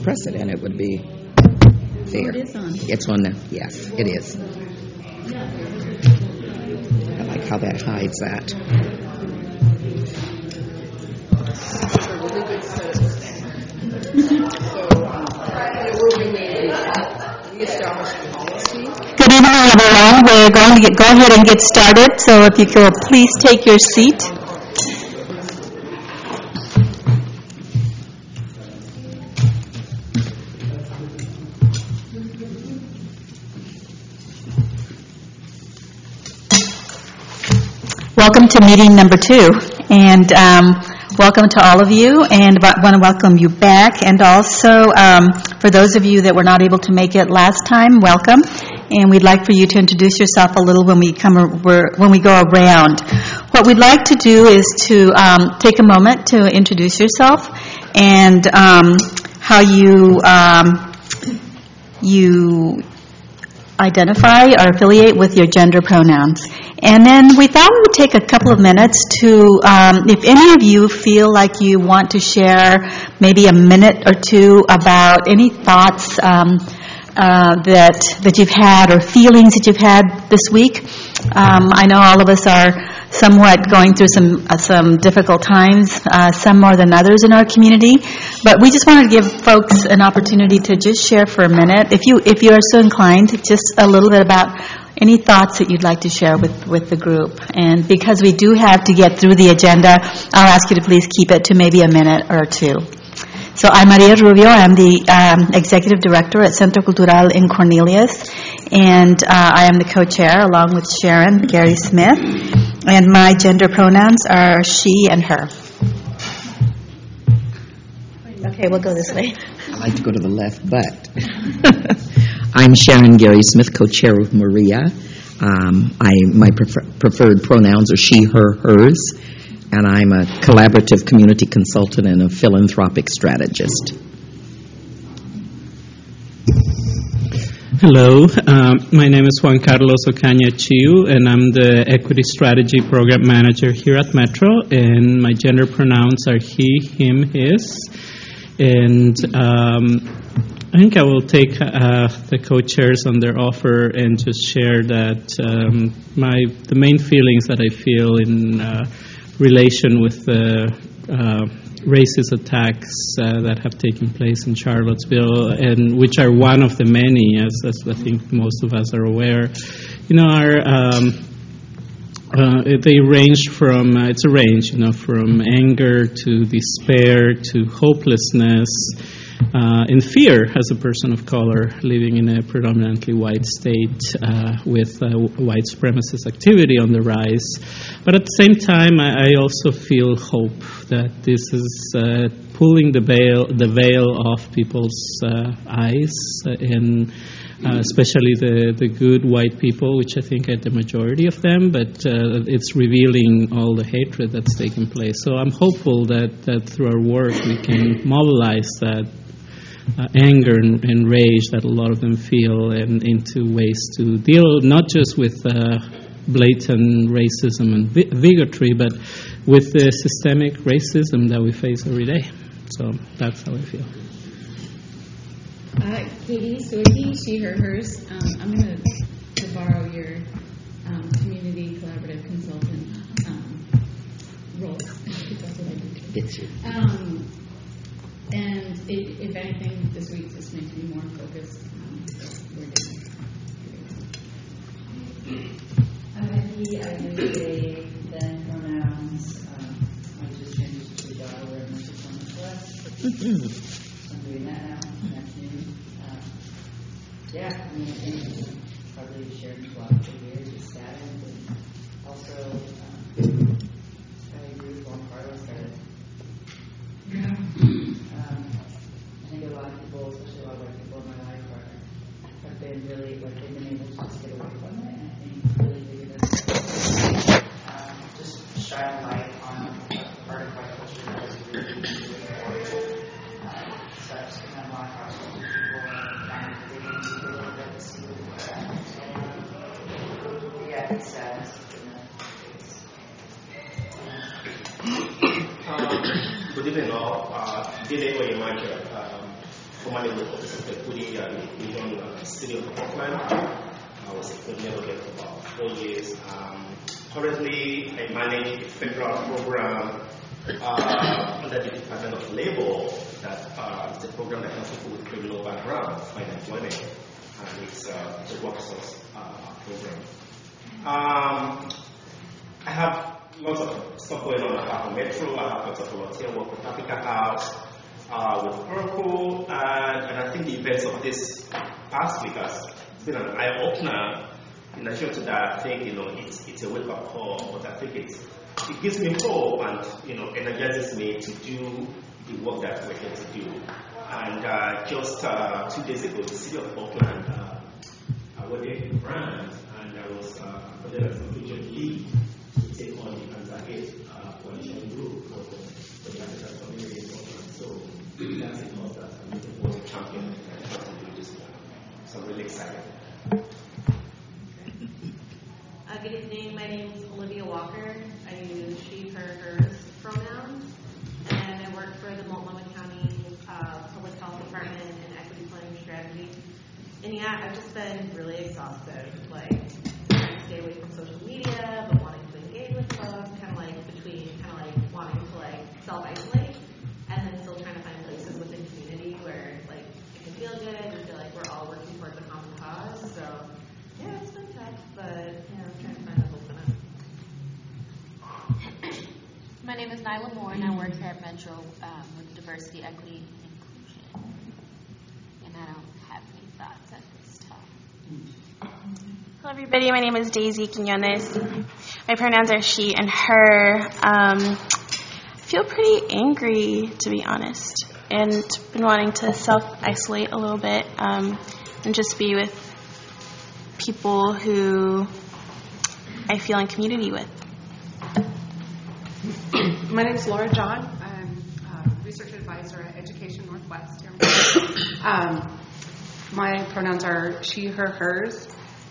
just press it and it would be there. It is on. It's on there. Yes, it is. I like how that hides that. Good evening, everyone. We're going to go ahead and get started. So if you could please take your seat. Welcome to meeting number 2, and welcome to all of you, and I want to welcome you back, and also for those of you that were not able to make it last time, welcome, and we'd like for you to introduce yourself a little when we go around. What we'd like to do is to take a moment to introduce yourself and how you identify or affiliate with your gender pronouns. And then we thought we would take a couple of minutes to, if any of you feel like you want to share maybe a minute or two about any thoughts that you've had or feelings that you've had this week. I know all of us are somewhat going through some difficult times, some more than others in our community. But we just wanted to give folks an opportunity to just share for a minute, if you are so inclined, just a little bit about any thoughts that you'd like to share with the group. And because we do have to get through the agenda, I'll ask you to please keep it to maybe a minute or two. So I'm Maria Rubio. I'm the Executive Director at Centro Cultural in Cornelius, and I am the co-chair along with Sharon Gary Smith, and my gender pronouns are she and her. Okay, we'll go this way. I like to go to the left, but I'm Sharon Gary Smith, co-chair of Maria. My preferred pronouns are she, her, hers, and I'm a collaborative community consultant and a philanthropic strategist. Hello, my name is Juan Carlos Ocaña Chiu, and I'm the Equity Strategy Program Manager here at Metro, and my gender pronouns are he, him, his. And I think I will take the co-chairs on their offer and just share that the main feelings that I feel in relation with the racist attacks that have taken place in Charlottesville, and which are one of the many, as I think most of us are aware, they range from, it's a range, from anger to despair to hopelessness, and fear as a person of color living in a predominantly white state with white supremacist activity on the rise. But at the same time, I also feel hope that this is pulling the veil off people's eyes, and especially the good white people, which I think are the majority of them, but it's revealing all the hatred that's taken place. So I'm hopeful that through our work we can mobilize that anger and rage that a lot of them feel, and into ways to deal not just with blatant racism and bigotry, but with the systemic racism that we face every day. So that's how I feel. Katie Soidi, she, her, hers. I'm going to borrow your community collaborative consultant role. That's what I do. It's you. And if anything, this week just makes me more focused on what we're doing. I'm Becky. I use they, them pronouns. I just changed to the daughter where I'm just on the class. I'm doing that now. That's new. I think probably shared a lot of years with saddened, and also I agree with Juan Carlos that I think a lot of people, especially a lot of white people in my life, have been really, they've been able to just get away from it, and I think really figured out just shine a light on part of white culture that is really important. So I've just been a lot of people and digging into a little bit to see what they're at. Yeah, it's sad. Good evening, all. Dile Oyemaja, formerly with the Office of Equity in the City of Portland. I was a coordinator there for about 4 years. Currently, I manage a federal program under the Department of Labor that is a program that helps people with criminal background find employment, and it's a workforce program. I have lots of stuff going on. I have a Metro, I have lots of volunteer work with Africa House, with Purple, and I think the events of this past week has been an eye-opener. In addition to that, I think it's a wake-up call, but I think it gives me hope and energizes me to do the work that we're here to do. And just 2 days ago, the City of Portland awarded a grant, and I was appointed as a featured lead to take on the Anzac coalition group for the African community in Portland. So that's a cause that I'm looking forward to champion and help to do this. So I'm really excited. Good evening. My name is Olivia Walker. I use she, her, hers pronouns, and I work for the Multnomah County Public Health Department and Equity Planning Strategy. And yeah, I've just been really exhausted, like trying to stay away from social media, but wanting to engage with folks, kind of like wanting to self-isolate, and then still trying to find places within community where like it can feel good and feel like we're all working towards a common cause. So yeah, it's been tough, but I'm trying to find a hope in it. My name is Nyla Moore, and I work here at Metro with Diversity, Equity, and Inclusion. And I don't have any thoughts at this time. Hello, everybody. My name is Daisy Quinones. My pronouns are she and her. I feel pretty angry, to be honest, and been wanting to self-isolate a little bit and just be with people who I feel in community with. My name is Laura John. I'm a research advisor at Education Northwest here. My pronouns are she, her, hers.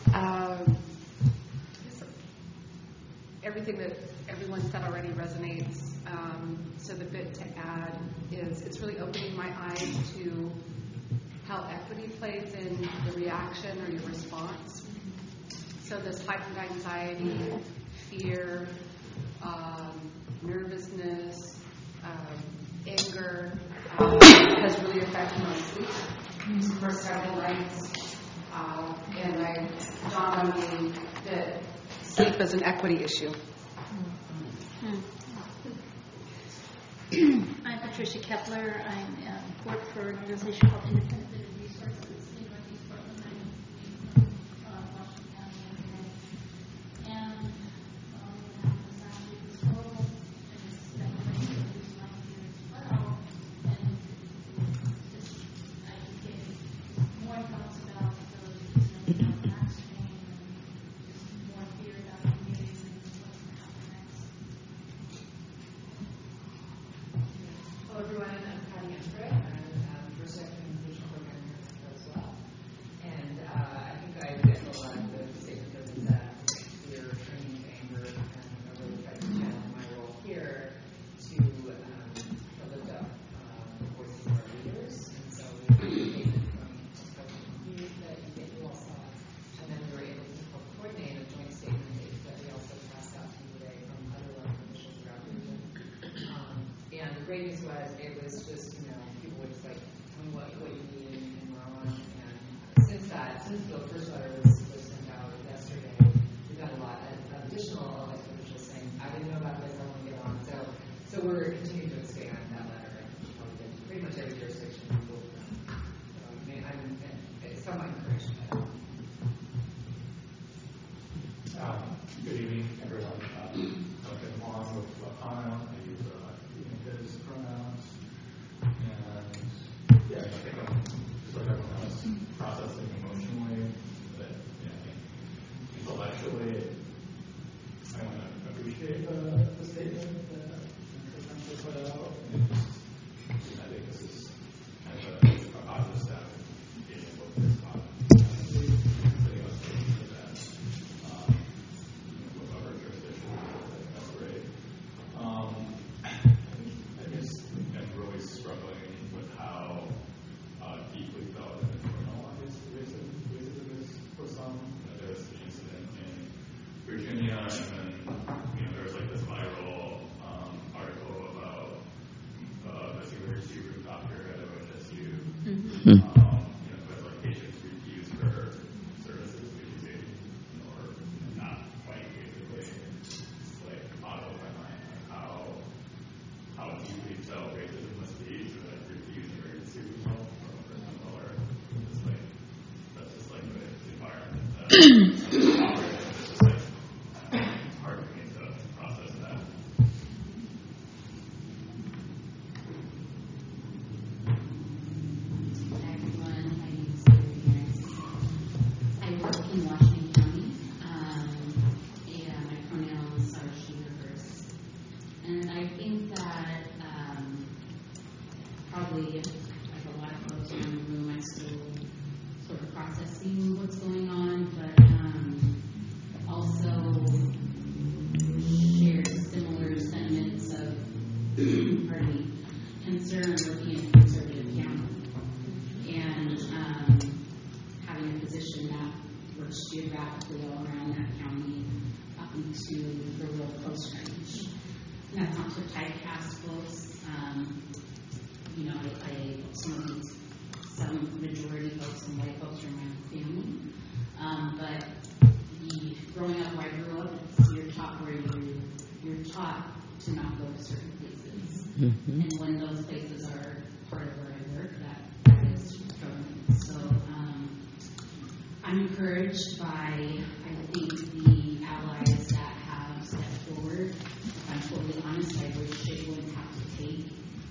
Everything that everyone said already resonates. So the bit to add is it's really opening my eyes to how equity plays in the reaction or your response. So this heightened anxiety, fear, nervousness, anger has really affected my sleep for several nights. And I dawned on me that sleep is an equity issue. I'm Patricia Kepler. I'm work for an organization called Independent Living Resources in Northeast Portland. I'm from Washington County, and last week was horrible, and it's been great to lose my here as well. And just I keep getting more thoughts about those who's on the back strain, and just more fear about communities and what's going to happen next. Hello, everyone. I'm Patty Embrick. I'm First Sector Inclusion Program here as well. And I think I get a lot of the statement that was that we're turning to anger, and I really try to channel my role here to lift up the voices of our leaders. And so we came in from news that you all saw, and then we were able to help coordinate a joint statement that we also passed out to you today from other elected officials throughout the region. And the great news was it was just, people were just like, tell me what you need and we're on. And since the first letter was sent out yesterday, we've got a lot of additional elected officials saying, I didn't know about this, I want to get on. So we're continuing to expand that letter and probably get pretty much every jurisdiction we go from. So I'm somewhat encouraged by that. Good evening, everyone. Dr. Long with Lapano. I use his pronouns. And yeah, I think I'm just like everyone else, processing emotionally, but intellectually, I want to appreciate the statement that Senator Pence put out. hard for me to process that. Hi everyone, my name is Sarah. I work in Washington County, and my pronouns are she, her, hers. And I think that probably like a lot of folks around the room, I'm still sort of processing what's going on, but also share similar sentiments of pardon me, concern working in a conservative county. And having a position that works geographically all around that county up into the real coast range. And that's not to typecast folks. You know, some majority folks and white folks are my family. But growing up where I grew up, you're taught to not go to certain places. Mm-hmm. And when those places are part of where I work, that is troubling. So I'm encouraged by, I think, the allies that have stepped forward. If I'm totally honest, I wish it wouldn't have to take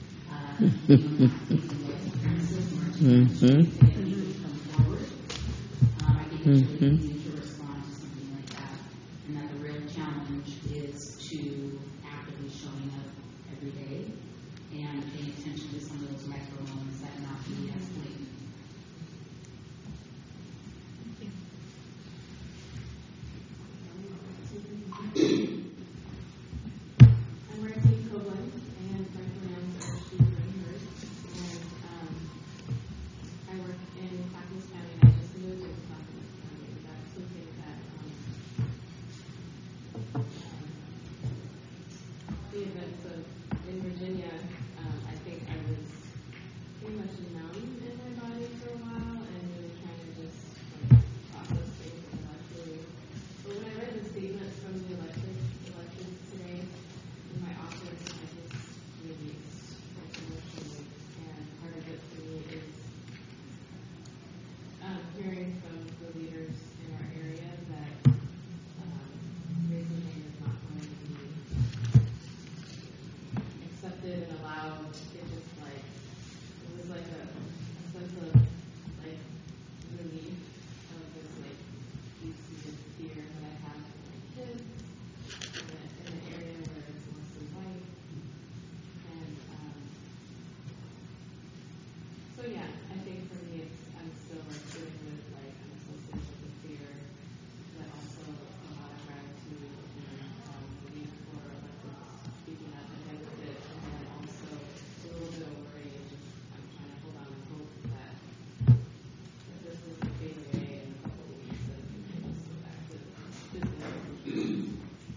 Mm-hmm. come forward. I think it's really easy to respond to something like that, and that the real challenge is to actively showing up every day and paying attention to some of those micro moments that not be as blatant. I'm Marcy Copeland, and my pronouns are she, her, hers. And I work in Clackamas County, and I just moved into Clackamas County. That's something that the events in Virginia, I think I was pretty much numb in my body for a while, and really trying to just process things intellectually. But when I read the statements from the elections today in my office, I just really expressed emotionally. And part of it for me is hearing from the leaders in our area that racism is not going to be accepted and allowed. It just it was like a sense of relief of this deep-seated fear that I have for my kids in an area where it's mostly white. And so yeah, I think for me I'm still dealing with an association with fear, but also a lot of gratitude and relief for electeds speaking up against it, and then also a little bit of worry and just I'm trying to hold on to hope that this is the fade away in a couple of weeks and we can just go back to business.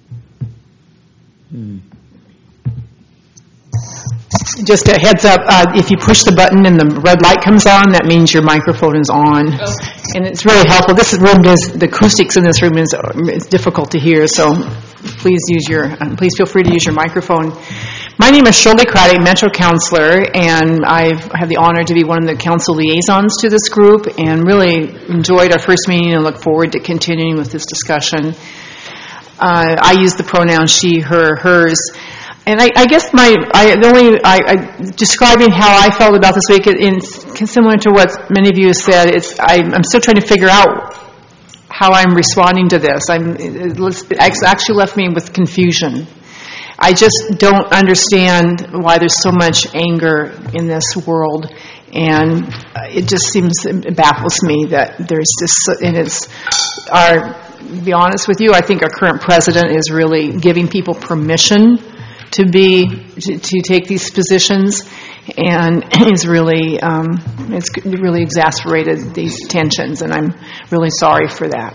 Just a heads up, if you push the button and the red light comes on, that means your microphone is on. And it's really helpful. The acoustics in this room is difficult to hear, so please feel free to use your microphone. My name is Shirley Craddock, Metro Counselor, and I have the honor to be one of the council liaisons to this group, and really enjoyed our first meeting and look forward to continuing with this discussion. I use the pronouns she, her, hers. And I guess describing how I felt about this week, similar to what many of you have said, I'm still trying to figure out how I'm responding to this. It's actually left me with confusion. I just don't understand why there's so much anger in this world, and it baffles me that there's this, and to be honest with you, I think our current president is really giving people permission to take these positions, and it's really exacerbated these tensions, and I'm really sorry for that.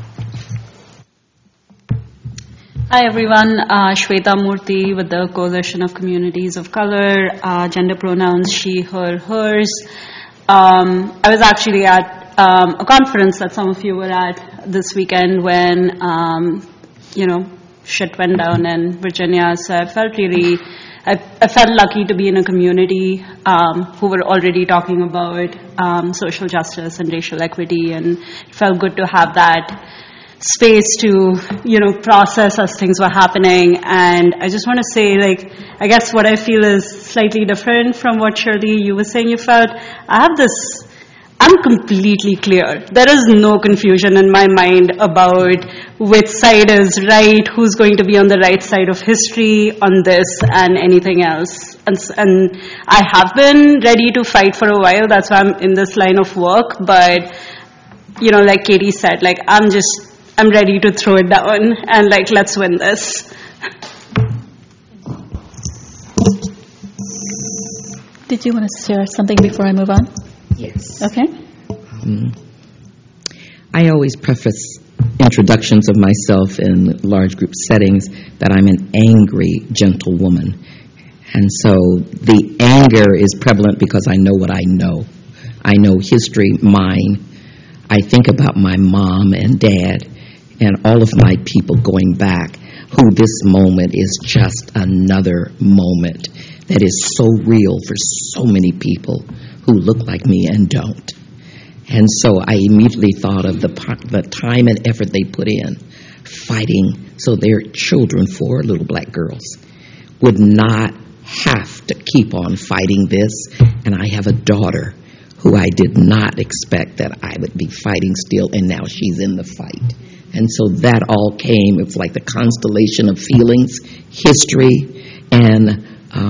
Hi everyone, Shweta Murthy with the Coalition of Communities of Color, gender pronouns she, her, hers. I was actually at a conference that some of you were at this weekend when, shit went down in Virginia, so I felt really I felt lucky to be in a community who were already talking about social justice and racial equity, and it felt good to have that space to, process as things were happening. And I just want to say, I guess what I feel is slightly different from what Shirley, you were saying you felt. I'm completely clear. There is no confusion in my mind about which side is right, who's going to be on the right side of history on this and anything else. And I have been ready to fight for a while. That's why I'm in this line of work. But, like Katie said, I'm ready to throw it down and let's win this. Did you want to share something before I move on? Yes. Okay. I always preface introductions of myself in large group settings that I'm an angry, gentle woman. And so the anger is prevalent because I know what I know. I know history, mine. I think about my mom and dad and all of my people going back, who this moment is just another moment that is so real for so many people who look like me and don't. And so I immediately thought of the time and effort they put in fighting so their children, 4 little black girls, would not have to keep on fighting this. And I have a daughter who I did not expect that I would be fighting still, and now she's in the fight. And so that all came, it was like the constellation of feelings, history, and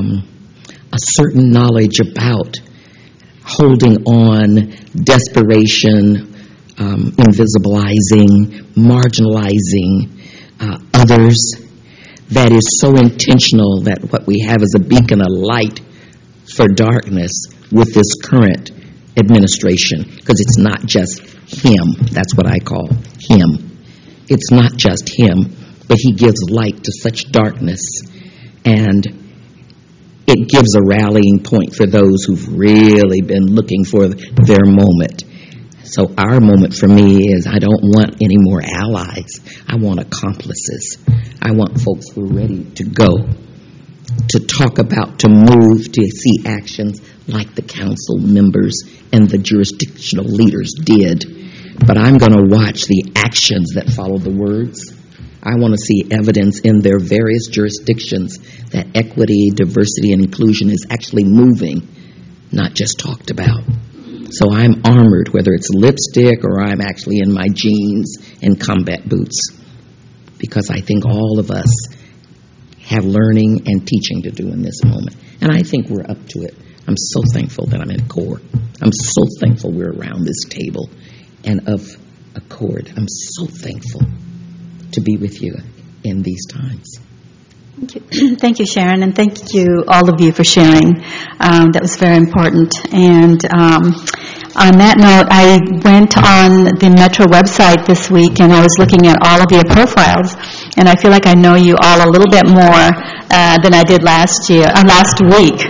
a certain knowledge about holding on, desperation, invisibilizing, marginalizing others. That is so intentional that what we have is a beacon of light for darkness with this current administration, because it's not just him. That's what I call him. It's not just him, but he gives light to such darkness, and it gives a rallying point for those who've really been looking for their moment. So our moment for me is I don't want any more allies. I want accomplices. I want folks who are ready to go, to talk about, to move, to see actions like the council members and the jurisdictional leaders did. But I'm going to watch the actions that follow the words. I want to see evidence in their various jurisdictions that equity, diversity, and inclusion is actually moving, not just talked about. So I'm armored, whether it's lipstick or I'm actually in my jeans and combat boots, because I think all of us have learning and teaching to do in this moment. And I think we're up to it. I'm so thankful that I'm in CORE. I'm so thankful we're around this table and of accord. I'm so thankful to be with you in these times. Thank you. Thank you, Sharon, and thank you, all of you, for sharing. That was very important. And on that note, I went on the Metro website this week, and I was looking at all of your profiles, and I feel like I know you all a little bit more than I did last week. Last month.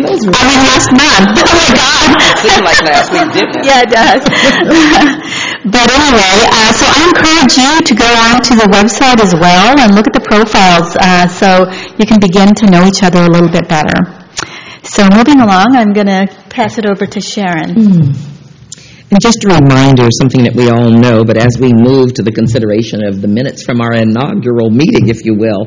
Oh, my God. It seemed like last week, didn't it? Yeah, it does. But anyway, so I encourage you to go on to the website as well and look at the profiles so you can begin to know each other a little bit better. So moving along, I'm going to pass it over to Sharon. And just a reminder, something that we all know, but as we move to the consideration of the minutes from our inaugural meeting, if you will,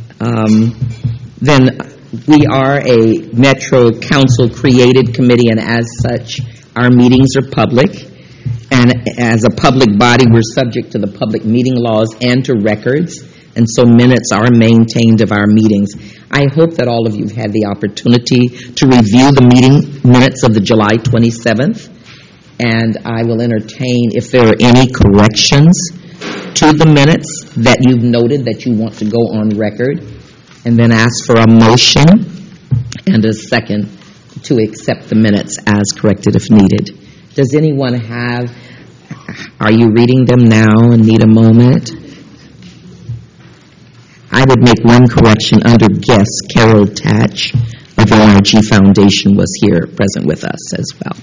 then we are a Metro Council created committee, and as such, our meetings are public. And as a public body, we're subject to the public meeting laws and to records, and so minutes are maintained of our meetings. I hope that all of you have had the opportunity to review the meeting minutes of the July 27th, and I will entertain if there are any corrections to the minutes that you've noted that you want to go on record, and then ask for a motion and a second to accept the minutes as corrected if needed. Does anyone are you reading them now and need a moment? I would make one correction under guest. Carol Tatch of the NRG Foundation was here present with us as well.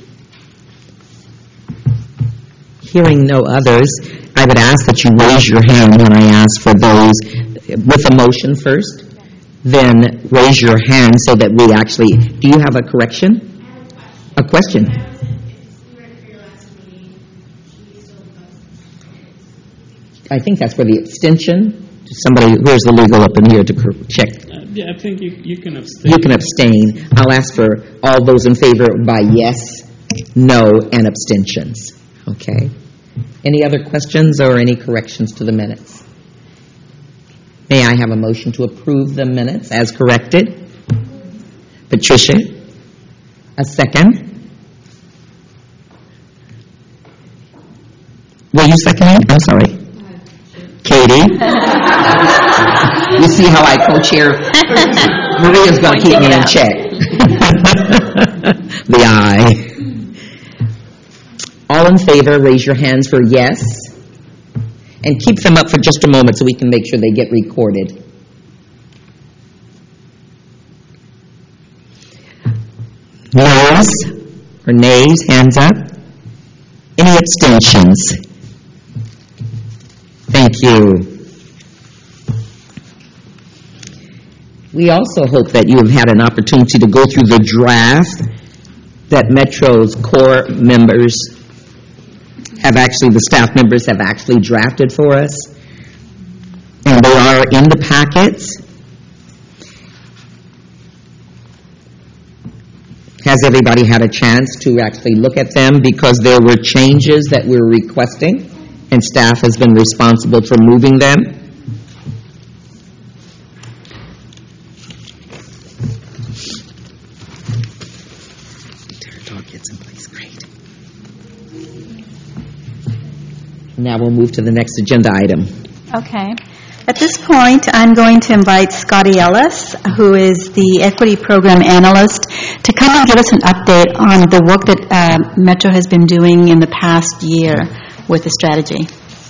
Hearing no others, I would ask that you raise your hand when I ask for those with a motion first, then raise your hand so that we actually, do you have a correction? A question? I think that's for the abstention. Somebody, where's the legal up in here to check? Yeah, I think you can abstain. You can abstain. I'll ask for all those in favor by yes, no, and abstentions. Okay. Any other questions or any corrections to the minutes? May I have a motion to approve the minutes as corrected? Patricia? A second? Were you seconding? I'm sorry. Katie? You see how I co-chair? Maria's going to keep me in check. The aye. All in favor, raise your hands for yes. And keep them up for just a moment so we can make sure they get recorded. Noes or nays, hands up. Any abstentions? Thank you. We also hope that you have had an opportunity to go through the draft that Metro's core members have actually, the staff members have actually drafted for us. And they are in the packets. Has everybody had a chance to actually look at them? Because there were changes that we're requesting, and staff has been responsible for moving them. Dog gets in place, great. Now we'll move to the next agenda item. Okay. At this point, I'm going to invite Scotty Ellis, who is the Equity Program Analyst, to come and give us an update on the work that Metro has been doing in the past year with the strategy.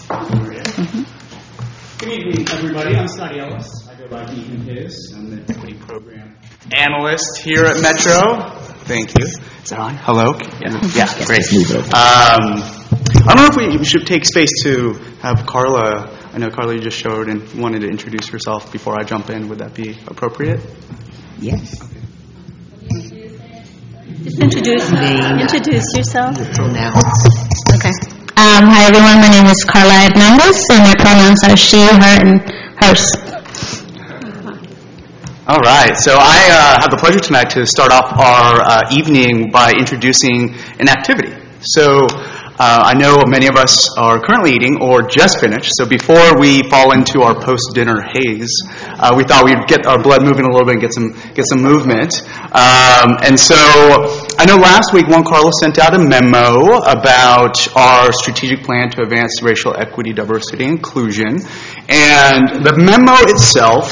Good evening, everybody. I'm Scotty Ellis. I go by Ethan His. I'm the Equity Program Analyst here at Metro. Thank you. Is that on? Hello? Yeah, great. I don't know if we should take space to have Carla. I know Carla, you just showed and wanted to introduce herself before I jump in. Would that be appropriate? Yes. Okay. Just introduce yourself. Pronouns. Okay. Hi, everyone. My name is Carla Hernandez, and my pronouns are she, her, and hers. All right. So I have the pleasure tonight to start off our evening by introducing an activity. So I know many of us are currently eating or just finished, so before we fall into our post-dinner haze, we thought we'd get our blood moving a little bit and get some movement. And so I know last week Juan Carlos sent out a memo about our strategic plan to advance racial equity, diversity, and inclusion. And the memo itself,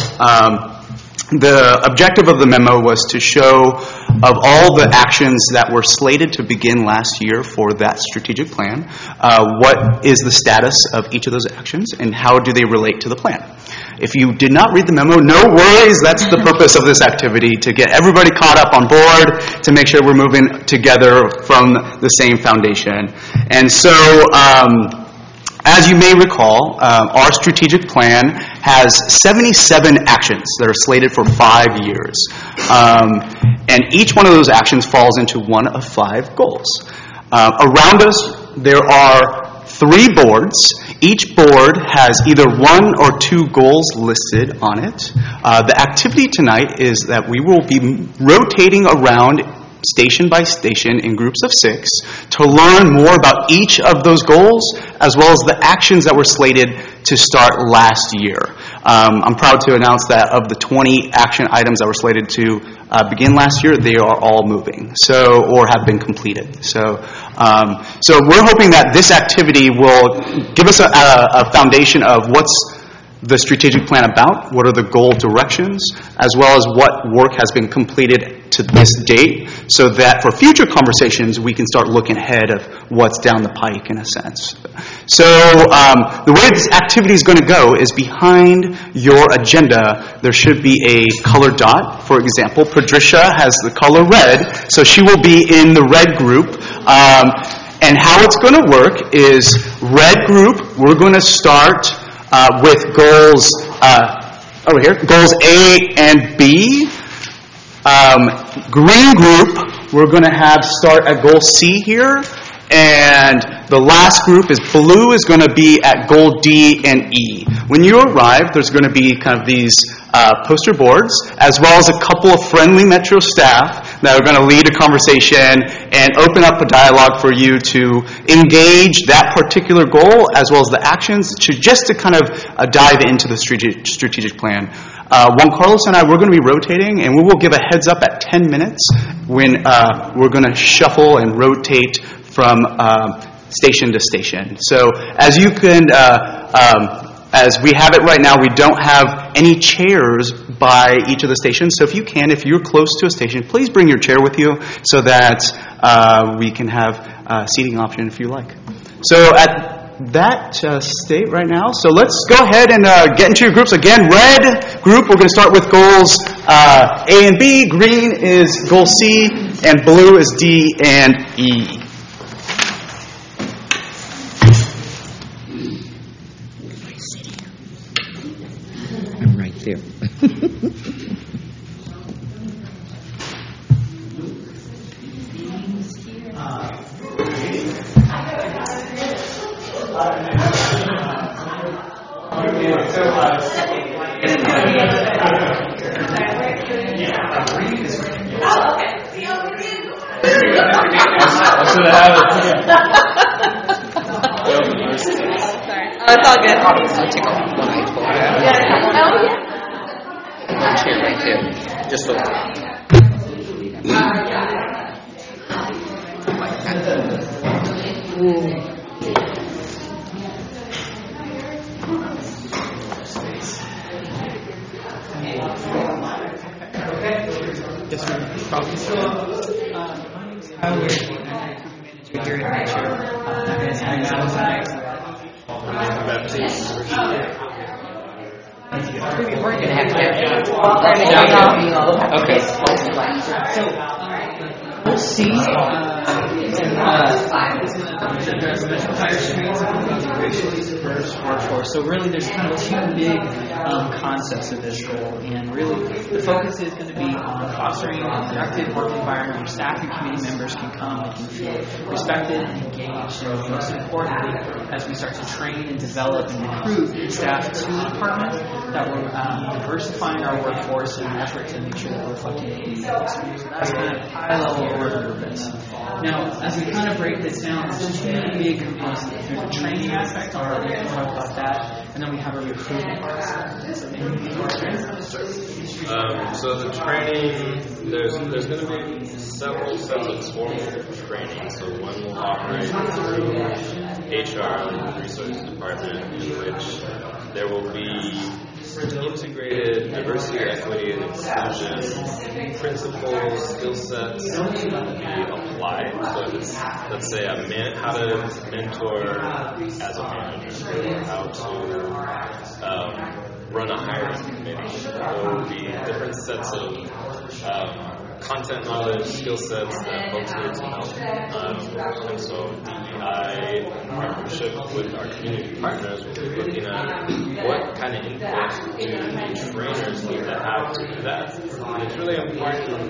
the objective of the memo was to show of all the actions that were slated to begin last year for that strategic plan, what is the status of each of those actions and how do they relate to the plan. If you did not read the memo, no worries. That's the purpose of this activity, to get everybody caught up on board, to make sure we're moving together from the same foundation. And so, as you may recall, our strategic plan has 77 actions that are slated for 5 years. And each one of those actions falls into one of 5 goals. Around us, there are 3 boards. Each board has either 1 or 2 goals listed on it. The activity tonight is that we will be rotating around station by station in groups of 6 to learn more about each of those goals as well as the actions that were slated to start last year. I'm proud to announce that of the 20 action items that were slated to begin last year, they are all moving, or have been completed. So we're hoping that this activity will give us a foundation of what's the strategic plan about, what are the goal directions, as well as what work has been completed to this date, so that for future conversations we can start looking ahead of what's down the pike in a sense. So the way this activity is going to go is behind your agenda there should be a color dot. For example, Patricia has the color red, so she will be in the red group. And how it's going to work is red group, we're going to start with goals over here, goals A and B. Green group, we're going to have start at goal C here. And the last group is blue is going to be at goal D and E. When you arrive, there's going to be kind of these poster boards, as well as a couple of friendly Metro staff that are going to lead a conversation and open up a dialogue for you to engage that particular goal, as well as the actions, just to kind of dive into the strategic plan. Juan Carlos and I, we're going to be rotating, and we will give a heads up at 10 minutes when we're going to shuffle and rotate from station to station. So as you can, as we have it right now, we don't have any chairs by each of the stations. So if you're close to a station, please bring your chair with you so that we can have a seating option if you like. So at that state right now, so let's go ahead and get into your groups. Again, red group, we're going to start with goals A and B, green is goal C, and blue is D and E. I'm right there. It's all good. I'll take off one eye One chair right there. Just look. Yes, sir. Probably so. My name is Kyle Weir. I'm the manager here at Metro. Okay. So, we'll see. Workforce. So really, there's kind of two big concepts of this role, and really, the focus is going to be on fostering a productive work environment where staff and committee members can come and can feel respected and engaged, and most importantly, as we start to train and develop and recruit staff to the department, that we're diversifying our workforce in an effort to make sure that we're reflecting the needs of the schools. So that's kind of high-level order of this. Now, as we kind of break this down, there's two big components. There's the training aspect, I'll talk about that, and then we have a recruitment aspect. So the training, there's going to be several sets of formal training. So one will operate through HR, the resources department, in which there will be integrated diversity, equity, and inclusion principles, skill sets to be applied. So if it's, let's say, how to mentor as a manager, how to run a hiring committee. There will be different sets of content knowledge, skill sets that folks need to know. And so DEI, in partnership with our community partners, will be looking at what kind of input do the trainers need to have to do that. And it's really important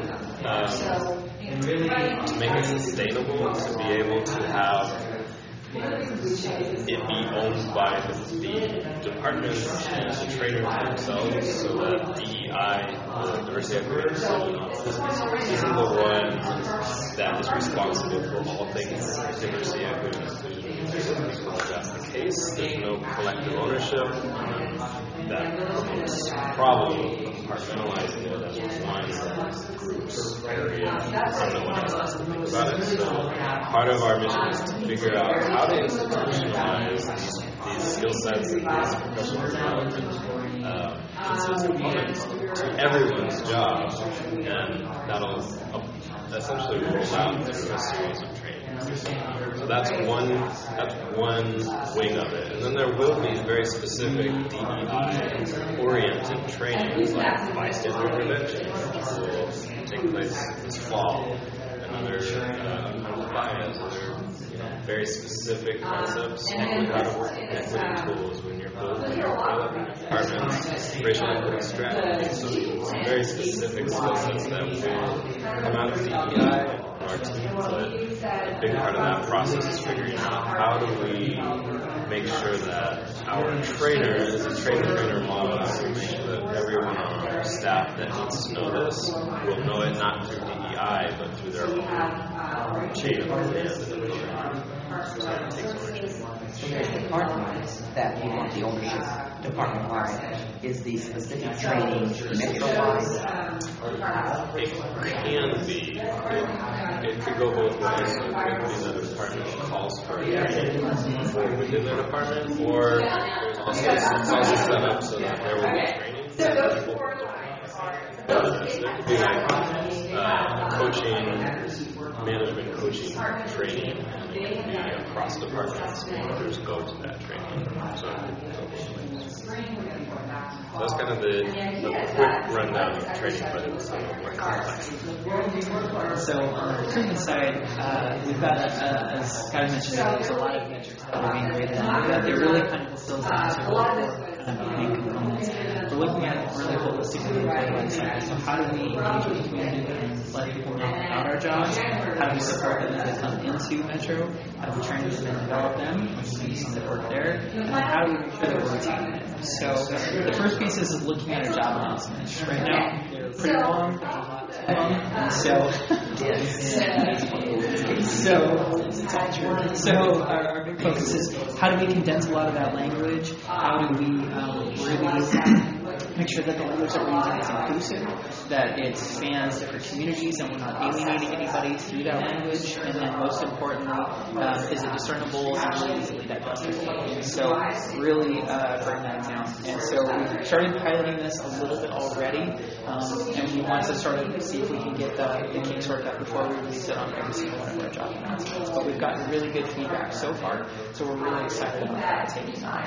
to make it sustainable, to be able to have it be owned by the department and the trainers themselves, so that DEI, the diversity, equity, and inclusion office, isn't the one that is responsible for all things diversity, equity, and inclusion. If that's the case, there's no collective ownership, that promotes problem of compartmentalizing it as one group's area and no one else has to think about it. So part of our mission is to figure out how to institutionalize these skill sets and these professional development components to everyone's job, and that'll essentially roll out through a series of trainings. So that's one wing of it, and then there will be very specific DEI-oriented trainings like bystander prevention, which will take place this fall, and other bias, other very specific concepts, including how to work with equity tools when you're building your departments, racial equity strategy. So some very specific skill sets that will come out of DEI. Our team, but a big part of that process is figuring out how do we make sure that our trainers, it's a trainer model, to make sure that everyone on our staff that needs to know this will know it not through DEI, but through their own chain of command in the program. So it takes ownership. There's departments that you want the ownership department-wide. Is the specific training metro-wide? It can be. It could go both ways. So it could be that the department calls for training for within their department, or there's also it's also set up so that there will be training for people. There could be like coaching, management coaching training, and it can be across departments. Managers go to that training. So that's kind of the quick rundown of training, but it's more complex. So on the recruitment side, we've got, as Scott mentioned, there's a lot of metrics that are being graded on. They're really kind of distilled into main components. We're looking at it really holistically in the side. So how do we engage with the community and let people know about our jobs? How do we support them as they come into Metro? How do we train them and develop them? We use some work there. And how do we make sure that we're retaining them? So the first piece is looking at our job announcements. Right now, they're pretty long. There's a lot to them. So our big focus is how do we condense a lot of that language? How do we really make sure that the language that we're using is inclusive, that it spans different communities, and we're not alienating anybody through that language, and then most importantly, is it discernible and really easily digestible? So really bring that down. And so we started piloting this a little bit already, and we want to sort of see if we can get the kinks worked out before we release it on every single one of our job announcements. But we've gotten really good feedback so far, so we're really excited about that taking on.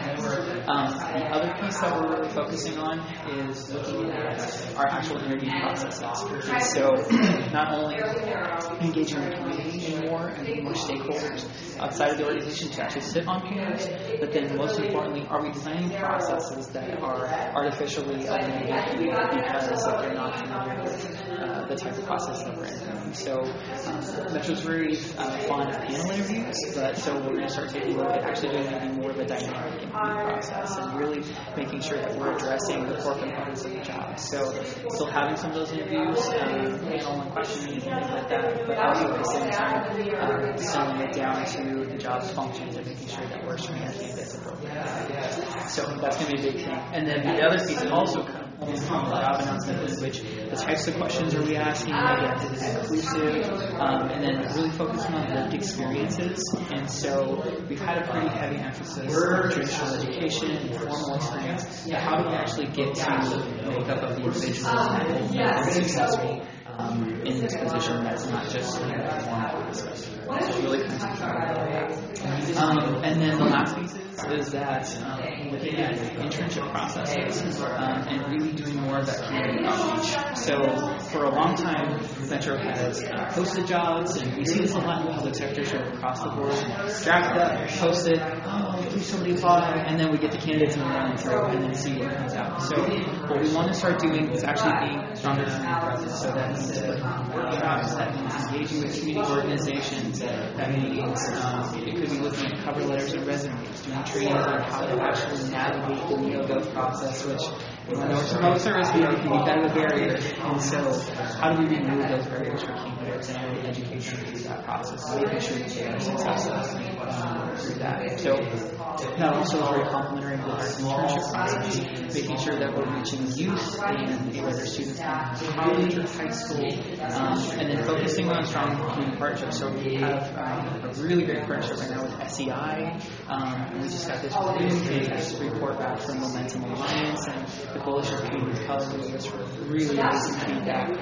The other piece that we're really focusing on is looking at our actual interview processes. So not only engaging the community more and getting more stakeholders outside of the organization to actually sit on panels, but then most importantly, are we designing processes that are artificially eliminating because they're not familiar with the type of process that we're in. So Metro's very fond of panel interviews, but so we're going to start taking a look at actually doing maybe more of a dynamic interview process and really making sure that we're addressing the core components of the job. So still having some of those interviews, panel and questioning and things like that, but also at the same time selling it down to the job's functions and making sure that we're screening our candidates appropriately. So that's going to be a big thing. And then the other piece is also kind of from the job announcement, in which the types of questions are we asking, is it inclusive, and then really focusing on lived experiences. And so we've had a pretty heavy emphasis on traditional education and formal experience. But how do we actually get to the makeup of the individual and successful in this position that's not just formal aspects? So really kind of thinking about that. And then the last piece is that looking at internship processes and really doing more of that community outreach. So for a long time, Metro has posted jobs, and we see this a lot in the public sector sort of across the board. Draft it up, post it, please somebody apply, and then we get the candidates and run through and then see what comes out. So what we want to start doing is actually being stronger community presence. So that means workshops, that means engaging with community organizations, that means it could be looking at cover letters and resumes, doing training on how to actually navigate the NeoGov process, which for most service can be kind of a barrier. And so how do we remove those barriers for candidates and really educate them through that process, making sure that they are successful through that. So that also is very complementary with our internship process, making sure that we're reaching youth and whether students in college or high school, and then focusing on strong community partnerships. So we have a really great partnership right now with SEI. We just got this really big report back from Momentum Alliance and the Coalition of Community Color. We just really amazing feedback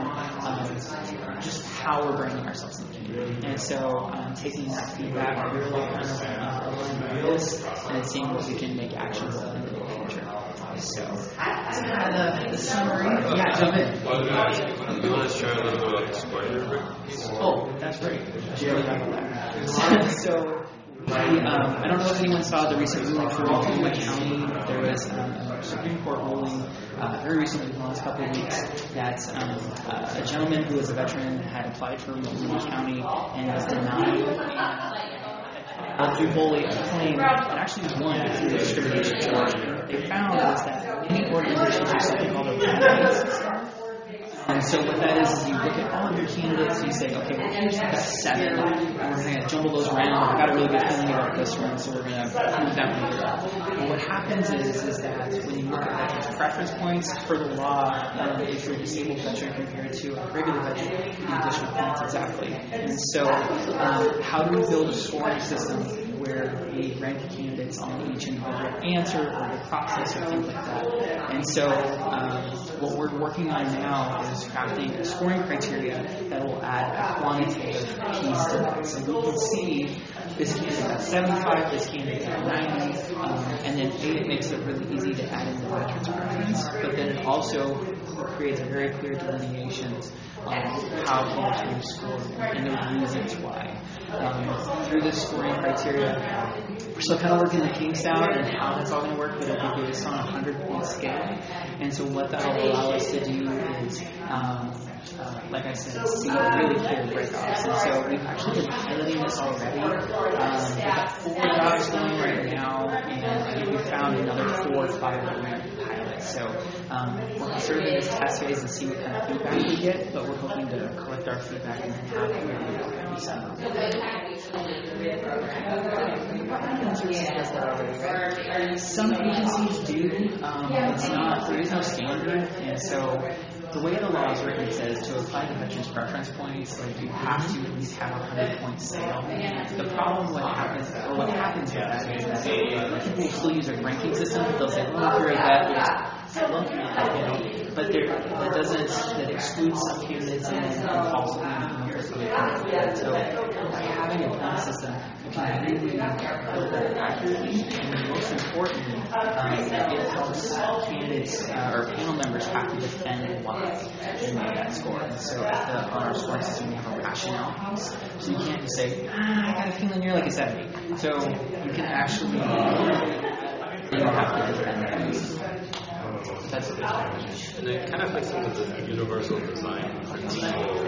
on just how we're branding ourselves in the community. And so taking that feedback, really kind of aligning with this and seeing what we can make actions of in the future. So that's kind of the summary. Yeah, jump in. You want to share a little bit about the spoiler? Oh, that's great. I should really talk about that. So I don't know if anyone saw the recent ruling for Multnomah County. There was a Supreme Court ruling very recently, in the last couple of weeks, that a gentleman who was a veteran had applied for Multnomah County and was denied. Through bully a claim that actually won through the discrimination charge. What they found was that many organizations use something called a ranking system. And so what that is you look at all of your candidates and you say, okay, well, here's the best 7, and we're going to jumble those around. I've got a really good feeling about this one, so we're going to move that one here. And what happens is that when you look at veterans' preference points for the law, if you're a disabled veteran compared to a regular veteran, you need additional points exactly. And so how do we build a scoring system where we rank the candidates on each individual answer or the process or things like that? And so what we're working on now is crafting a scoring criteria that will add a quantitative piece to that. So we can see this candidate got 75, this candidate got 90, and then it makes it really easy to add in the veteran's preference, but then it also creates a very clear delineations of how candidates score and the reasons why. Through this scoring criteria, we're still kind of working the kinks out and how that's all going to work, but it'll be based on a 100-point scale. And so what that will allow us to do is, like I said, see really clear breakoffs. And so we've actually been piloting this already. We've got 4 jobs going right now, and I think we found another 4 or 5 that we're going to pilot. So we're sort of in this test phase to see what kind of feedback we get, but we're hoping to collect our feedback and then have it ready to send. Some agencies do. It's not. There is no standard, and so the way the law is written says to apply the veterans' preference points, like you have to at least have a 100-point scale. The problem what happens with that is that people still use a ranking system. They'll say, "Oh, if you're a vet, but that excludes some candidates and falsely numbers of the candidates. So by having a point system, you can really build that accurately, and most importantly, it helps candidates or panel members have to defend why they made that score. And so on our scoring system, we have a rationale piece, so you can't just say, I got a feeling you're like a 70. So you can actually you don't have to defend that. That's it. And it kind of fits into the universal design principle.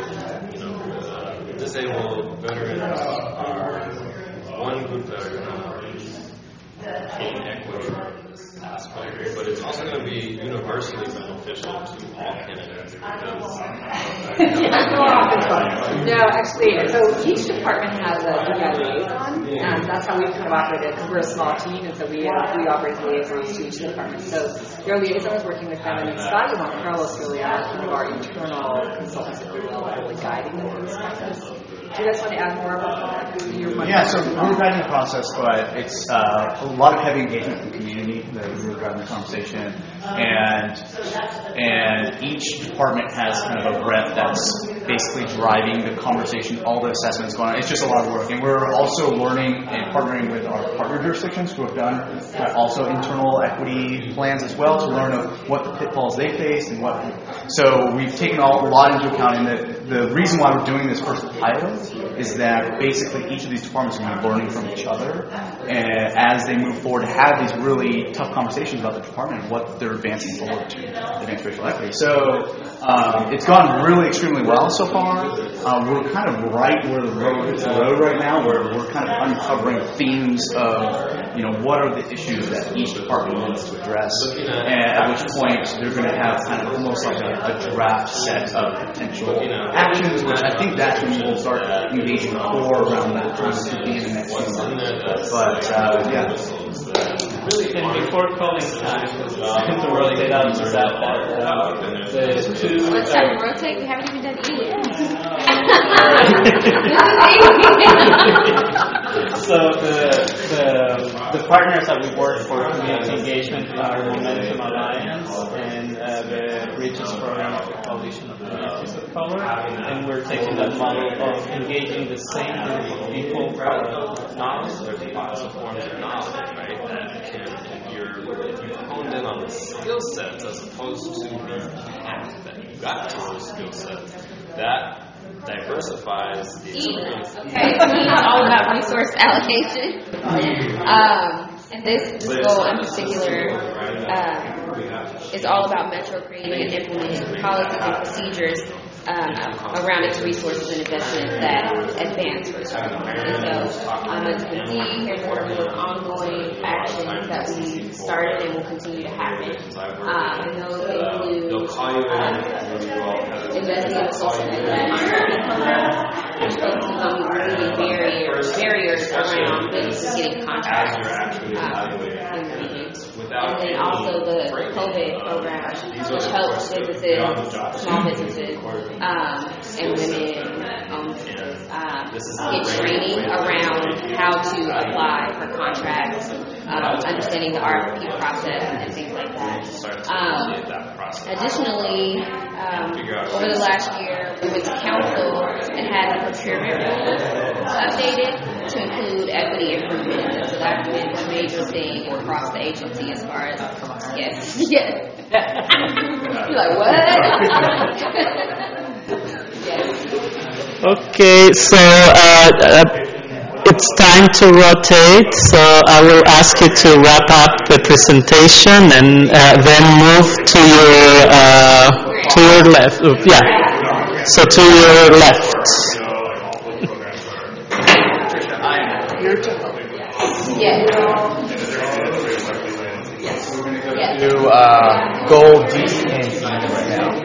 Disabled veterans are one group that are going to gain equity in this aspect, but it's also going to be universally beneficial to all candidates because. No, actually, so each department has a liaison, and that's how we've kind of operated because we're a small team, and so we operate as liaisons to each department. So your liaison is working with them, and then Scott and Juan Carlos really are kind of our internal consultants, if you will, really guiding them through this process. Do you guys want to add more about that? Yeah, so we're guiding the process, but it's a lot of heavy engagement from the community that we're driving the conversation, and each department has kind of a rep that's basically driving the conversation, all the assessments going on. It's just a lot of work, and we're also learning and partnering with our partner jurisdictions who have done also internal equity plans as well to learn of what the pitfalls they face and what. So we've taken a lot into account, and the reason why we're doing this first pilot is that basically each of these departments are going to be learning from each other as they move forward to have these really tough conversations about the department and what they're advancing forward to advance racial equity. So it's gone really extremely well so far. We're kind of right where the road is the road right now, where we're kind of uncovering themes of what are the issues that each department needs to address, and at which point they're going to have kind of almost like a draft set of potential actions, which I think that's when we'll start engaging more around that time to be in the next few months. But yeah. And before calling time to rotate out to the two. Let's have a rotate. We haven't even done E yet. So the partners that we work for community engagement are Momentum Alliance and the Bridges Program of the Coalition of Communities of Color, and we're taking that model of engaging the same group of people for knowledge. There's lots of forms of knowledge, right? That can, if you honed in on the skill sets as opposed to the path that you got to those skill sets, that diversifies the experience. Okay, it's all about resource allocation. This goal in particular is all about Metro creating and implementing policies and procedures around its resources and investments that advance first responders. And so, as you can see, here's a number of ongoing actions that we started and will continue to happen. And those include investing in the social media contracting program, which focuses on removing barriers around businesses getting contracts in the region. And then also the COVID program, which helps businesses, small businesses, and women-owned businesses get training around how to apply for contracts, understanding the RFP process and things like that. Additionally, over the last year, we went to council and had the procurement rules updated to include equity improvements. And so that's been a major thing across the agency as far as, yes. You're like, what? Okay, so it's time to rotate, so I will ask you to wrap up the presentation and then move to your left. Yeah, so to your left. To goal D and E right now.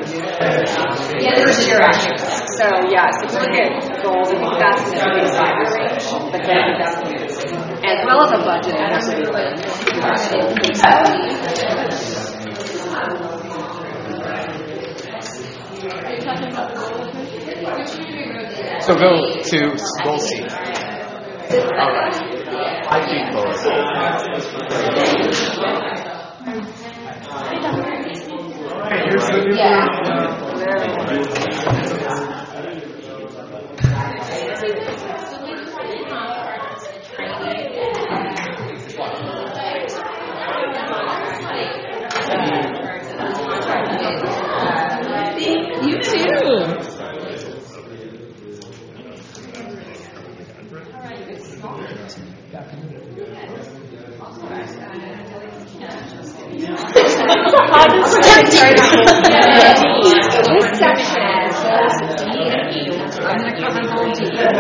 So, if you look at goals, I think that's the big cyber range, but then investments, as well as a budget and equity So go to goal C. All right. 5 feet forward. Here's the new You too. I'm going to cover goal D. And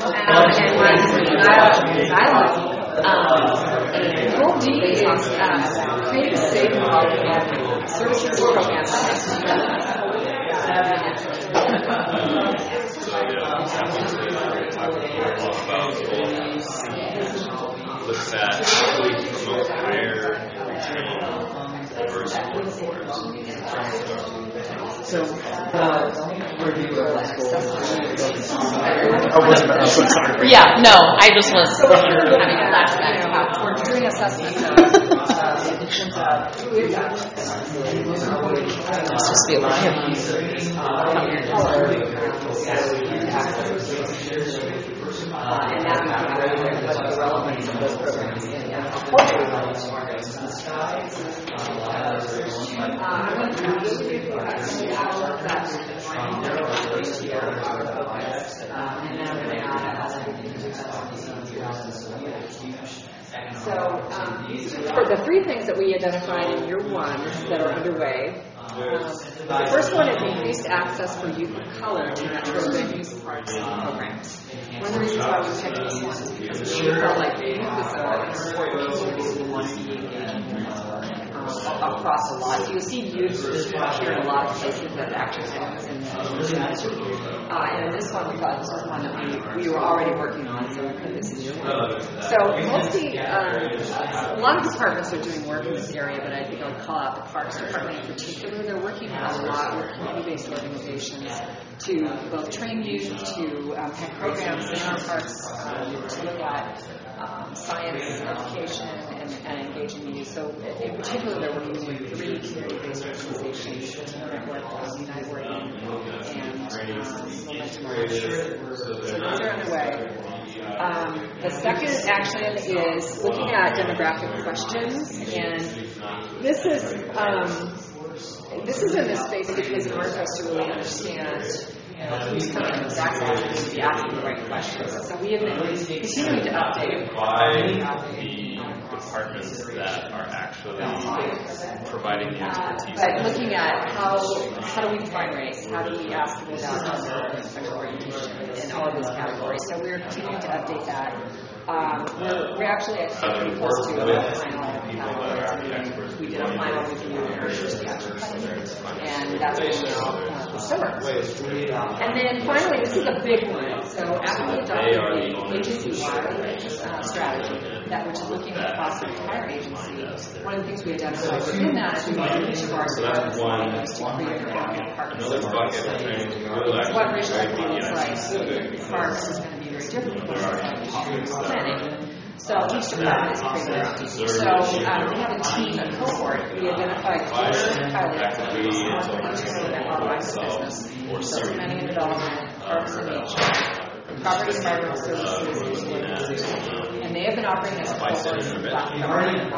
goal D is creating a safe and services program. Looks at how we promote higher and retain diverse workforce. So, review of last goal. Yeah, no, I just was having a flashback. We're doing assessments in terms of Let's just be and that's the relevance of those programs. So, for the 3 things that we identified in year 1 that are underway, the first one is increased access for youth of color to Metro venues and parks programs. One of the reasons why we picked this one is because we felt like youth is an important community we want to be engaging in across a lot. So you'll see youth here in a lot of places that actually happens in the industry. And in this one, we thought this was one that we were already working on, so we put this in year 1. So mostly, a lot of departments are doing work in this area, but I think I'll call out the Parks Department in particular. They're working a lot with community-based organizations to both train youth, to have programs in our parks to look at science education and engaging youth. So in particular, they're working with 3 community-based organizations, Unite Working, and Momentum Arch. So those are underway. The second action is looking at demographic questions, and this is in this space because in order for us to really understand who's coming in exactly to be asking the right questions. So we have been continuing to update. By the departments that are actually providing the expertise. But looking at how do we define race? How do we ask people about gender and sexual orientation in all of these categories? So we're continuing to update that. We're actually pretty close to the final categories. We did a final review in our university action plan, and that's going out this summer. And then finally, this is a big one. So after we adopted the agency-wide strategy, which is looking across the entire agency, one of the things we identified within that is we wanted each of our departments to create their own department. What racial equity looks like in parks is going to be very different from planning. So each department is creating their own. So we have a team, a cohort. We identified 4 pilots that we want to implement our lines of business. So planning and development, parks and nature, property environmental services, and they have been operating as a cohort since last summer.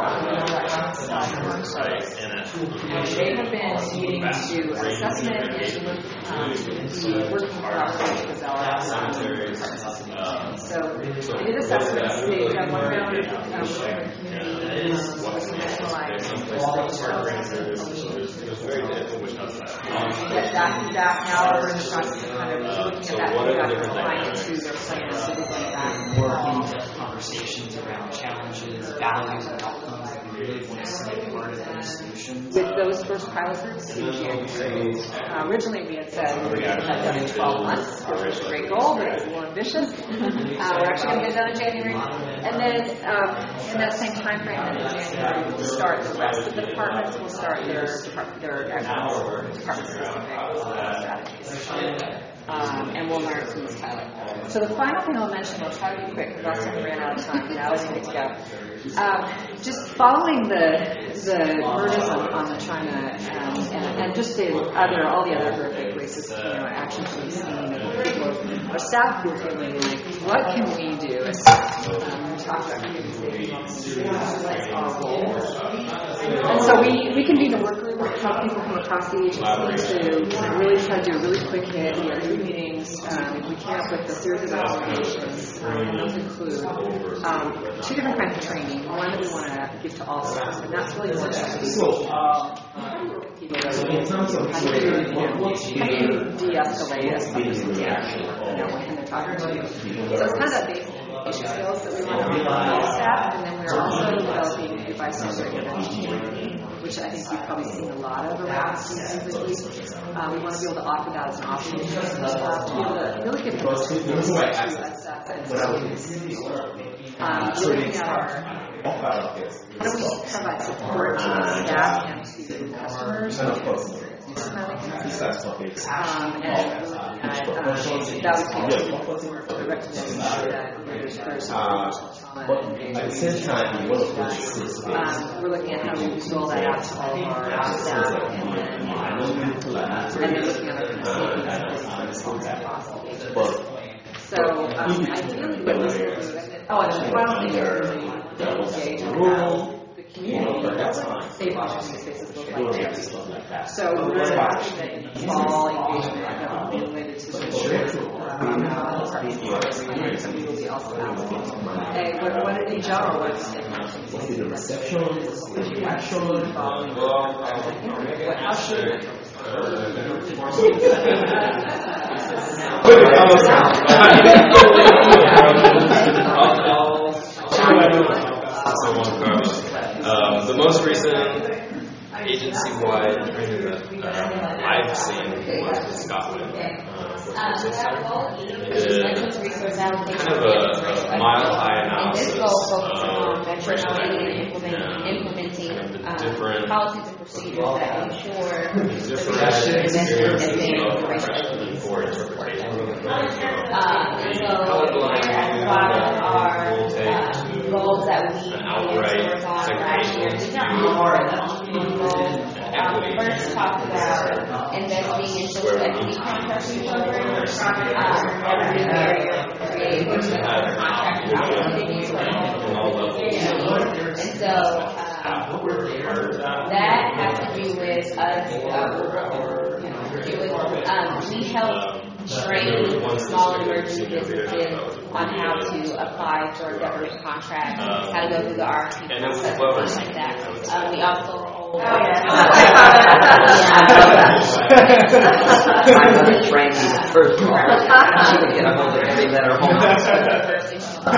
And they have been meeting to assessment and to be working cooperatively with our So they did assessments. They've done one round of that now we're in the process of kind of looking at that feedback and applying it to their plans. So we're going back more conversations around challenges, values, and outcomes that we really want to see part of those solutions. With those first pilot groups in January. Originally we had said we were going to have done in 12 months, which was a great goal, but it was a little ambitious. We're actually going to get done in January. And then in that same time frame, then in January, we'll start the rest of the departments, will start their actual department-specific strategies. And we'll learn from this pilot. So the final thing I'll mention, I'll try to be quick because last time we ran out of time, now is going to go. Just following the murders on the China and just all the other horrific racist actions we've seen, our staff were feeling like, what can we do as staff? We talked about community safety, what's our role? And so we convened a work group with people from across the agency to really try to do a really quick hit. We had 3 meetings. We came up with a series of recommendations, and those include 2 different kinds of training. One that we want to give to all staff, and that's really more just people how do you de-escalate a person's reaction, when they're talking to you. So it's kind of basic communication skills that we want to develop with staff, and then we're also developing advice on intervention, which I think you've probably seen a lot of around specifically. We want to be able to offer that as an option for staff to be able to really get people to assess and looking at how do we provide support to staff and to customers? And that would be a recommendation that leaders first at the same time, we're looking at how we roll that out to all of our staff and then looking at our possible. So ideally, what we do, and the final thing is engage and have the community safe opportunity spaces look like that. So we're hoping that in the fall engagement that will be related to we will be also asking, hey, what in general, what's the reception? How should the most recent agency-wide training that I've seen was in Scotland. It's kind of a mile-high analysis of racial equity and different policies and procedures that ensure experiences of oppression for interpretation. Goals that we outright segregation first talked about investing in social equity contracting programs, every area created contracting opportunities and so that has to do with us. We help train small and emerging businesses on how to apply for government contracts, how to go through the RFP process, things like that. We also hold. My mother trained me the first time. She would get a hold of every letter home. I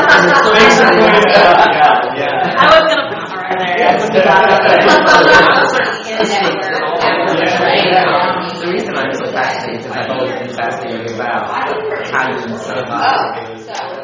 was going to put her right there. The reason I'm so fascinated is because I've always been fascinated about how you incentivize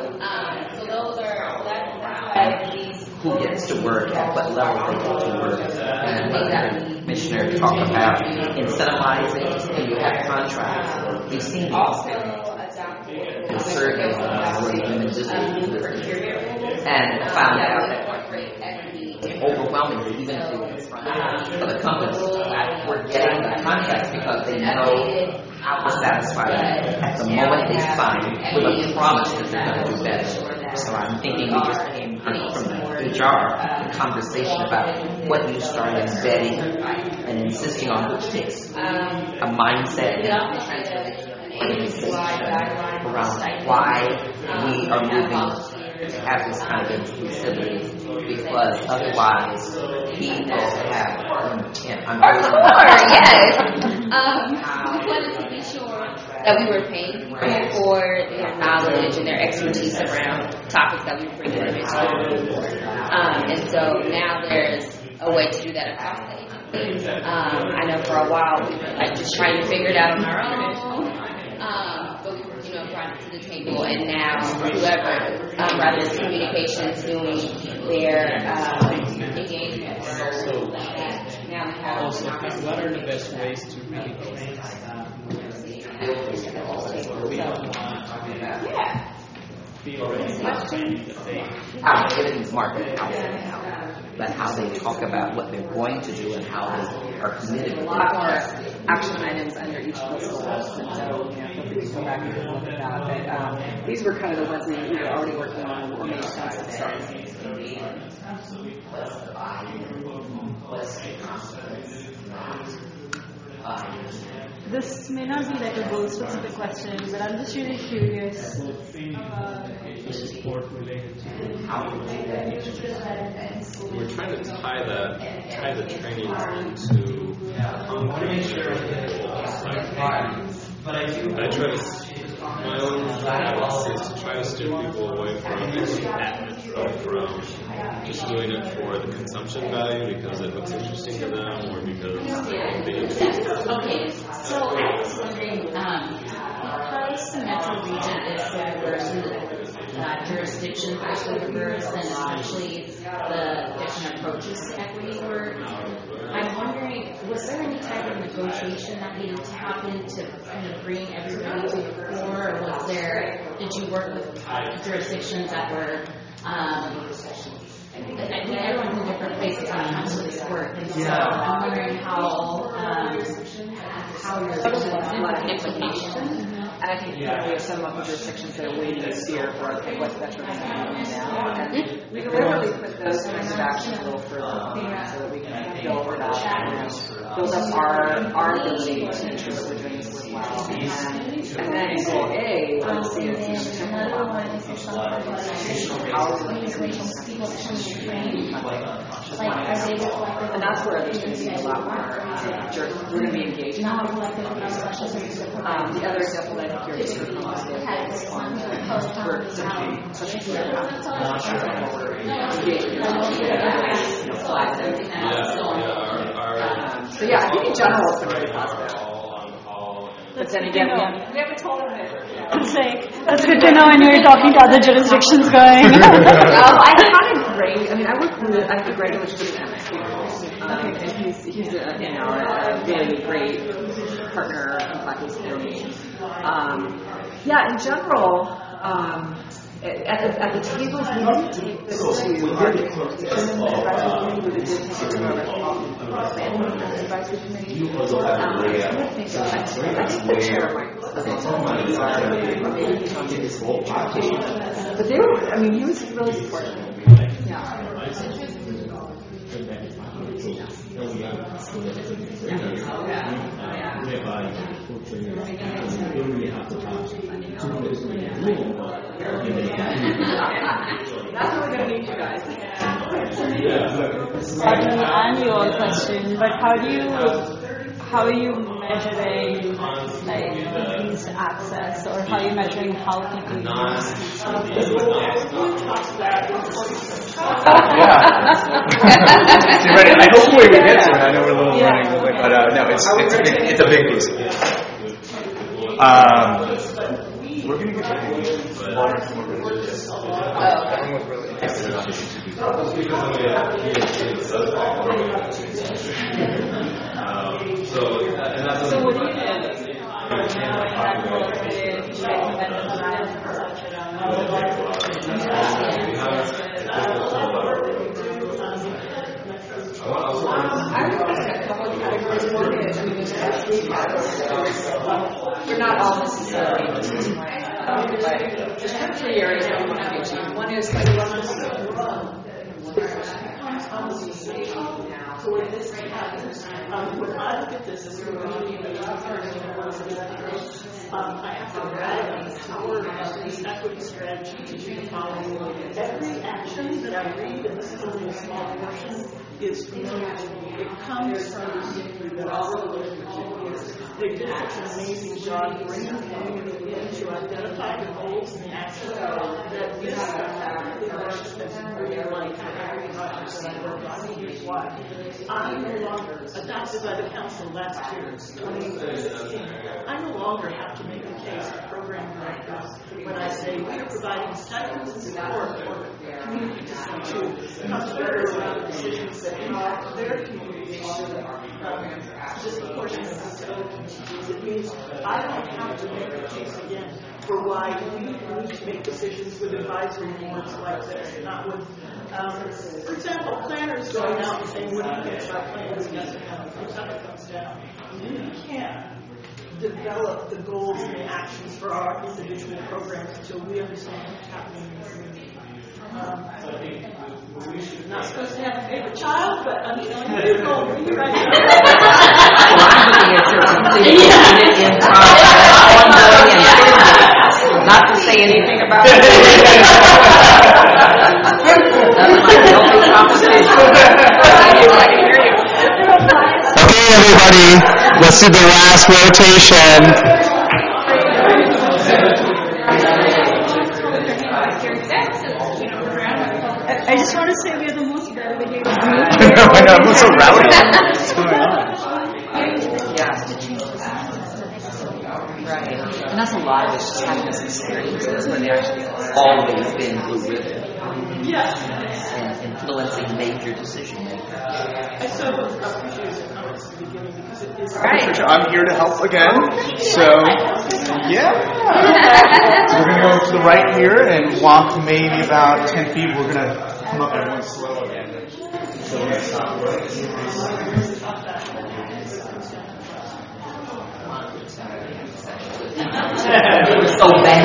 who gets to work at what level they get to work. And the commissioner talked about incentivizing and you have contracts. We've seen the surveys where women just and found out that overwhelmingly, even if they were for the companies, were getting the contracts because they know how satisfied at the moment they sign with a promise that they're going to do better. So I'm thinking we just came from the HR conversation about what you start embedding and insisting on, which takes a mindset and around why we are moving to have this kind of inclusivity, because otherwise people have yes. We wanted to be sure that we were paying for their knowledge and their expertise around topics that we were bringing them into. And so now there's a way to do that across the agency. I know for a while we were like just trying to figure it out on our own. But we were, brought it to the table, and now whoever, rather it's communications, doing their engagement. Now we have what are the best ways to really train staff? How everything's marketed out there now, but how they talk about what they're going to do and how they are committed. A lot more action items under each postal list, and so feel free to go back and look at that. But these were kind of the ones we were already working on or made sense to start. This may not be like a goal-specific question, but I'm just really curious. We're trying to tie the trainings into concrete goals, right? My own habits is to try to steer people away from just doing it for the consumption value because it looks interesting to them or because they want to be interested. Okay, so I was wondering, because the metro region is so diverse and the jurisdictions are so diverse, and especially the different approaches to equity work, I'm wondering, was there any type of negotiation that needed to happen to kind of bring everybody to the fore, or did you work with jurisdictions that were, I think everyone's in different places when it comes to this work, and so I'm wondering how you're implications. And I think we have some of the jurisdictions that are waiting to steer for what's best for them now. And we deliberately put those kinds of actions a little further along so that we can build that build up our ability to ensure that we're doing this as well. And then in goal A, let's see it's how do we and that's where there's going to be a lot more we're going to be engaging. The other example that I think you're just going to come up with is we're simply such a so yeah, I think in general it's been really positive. But then again, we haven't told them that. That's good to know. I know you're talking to other jurisdictions going. I had Greg. I mean, I work with Greg, which is and he's a really great partner in Blackwood County. Yeah, in general, at the tables, we didn't take this to advisory committee, but we did take it to our advisory committee. I think the chair might. But they were, I mean, he was really supportive. Yeah. That's really going to need you guys. An annual question, but how are you measuring like increased access, or how are you measuring how people use these services? Ready? I hope we get to it. I know we're a little running late, but no, it's a big piece. We're going to get water from a religious. Everyone was really excited about this. So what do you do? We're not all necessarily the same way, but there's kind of 3 areas that we want to get to. One is like now. So what this happens, when I look at this, is we're going to be I have to evaluate the power of this equity strategy to do the following. Every action that I read, and this is only a small portion, is familiar to me. It comes from our relationships. They did such an amazing job bringing the community in to identify the goals and the actions that this really like every project that I work on. Here's why. I'm no longer adopted by the council last year, 2016. I no longer have to make the case for program directors when I say we are providing stipends and support for communities to come together around the decisions that impact their communities disproportionate disabilities. It means I don't have to make the case again for why we need to make decisions with advisory boards like this, not with, for example, planners going out and saying, what do you think about plans in Essex County? Kentucky comes down. You can't develop the goals and the actions for our individual programs until we understand what's happening in the community. Not supposed to have a favorite child, but I'm showing you the goal. You're right. Not to say anything about it. Okay, everybody, let's do the last rotation. I just want to say we are the most benevolent. Oh my God, I'm so rowdy. What's going on? Right. And that's a lot of it's just having this experience where they actually always been blue ribbon. And influencing major decision making. I so appreciate your comments at the beginning because it is. Right. I'm here to help again. So, yeah. So we're going to go to the right here and walk maybe about 10 feet. We're going to come up everyone slow again. So we're going to stop right here. It was so bad.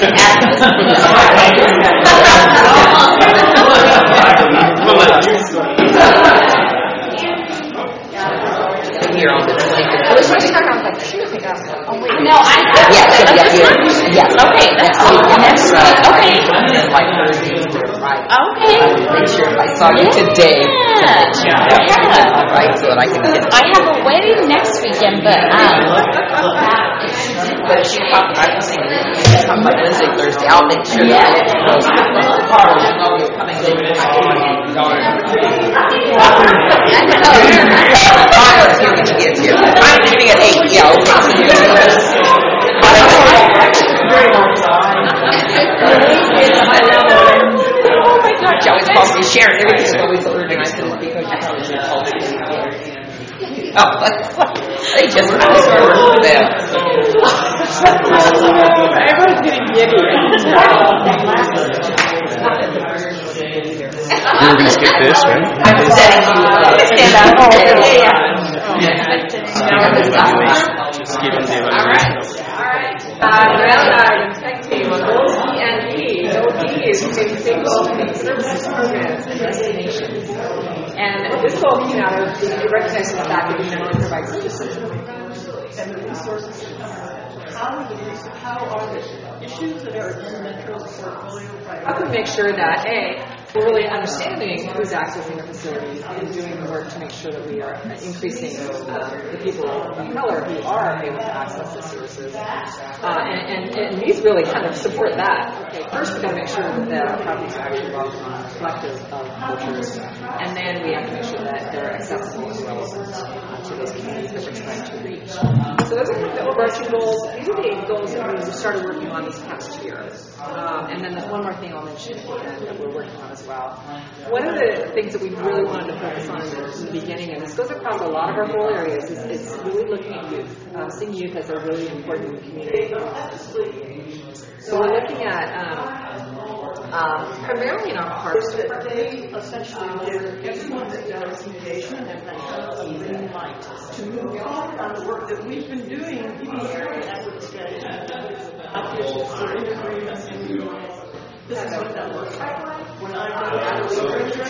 Here on the 25th. I was trying to start on like, shoot, I got oh, wait. No, I have. Yes. Okay, that's next week. Okay. And then like Thursday, right? Okay. Make sure if I saw you today. Yeah. All right, so that I can get. I have a wedding next weekend, but she talked about Wednesday, Thursday. I'll make sure that it goes. Coming in. I'm leaving at 8. Yeah, okay. Oh my God, she always calls me Sharon. Everything's always organized because you probably should call me. Oh, they just kind of started with them. Everyone's getting giddy. We were going to skip this, right? Stand up. Oh, yeah. All right. Tech team on OT&E. OT is Basic Quality Services Programs and Destinations. And this all came out of recognizing the fact that we not only provide services, and the resources that come out of how are the issues that are in Metro's portfolio How can we make sure that, A, we're really understanding who's accessing the facilities and doing the work to make sure that we are increasing the people of color who are able to access the services. And these really kind of support that. Okay, first we've got to make sure that our properties are actually reflective of cultures, and then we have to make sure that they're accessible and relevant to those communities that we're trying to reach. So those are kind of the overarching goals. These are the goals that we started working on this past year. And then there's one more thing I'll mention that we're working on as well. One of the things that we really wanted to focus on in the beginning, and this goes across a lot of our goal areas, is really looking at youth, seeing youth as a really important community. So we're looking at primarily in our parks. They essentially give everyone that does engagement and a green light to move on the work that we've been doing in the area as a study. We're in agreement and this is what that looks like. When I go out to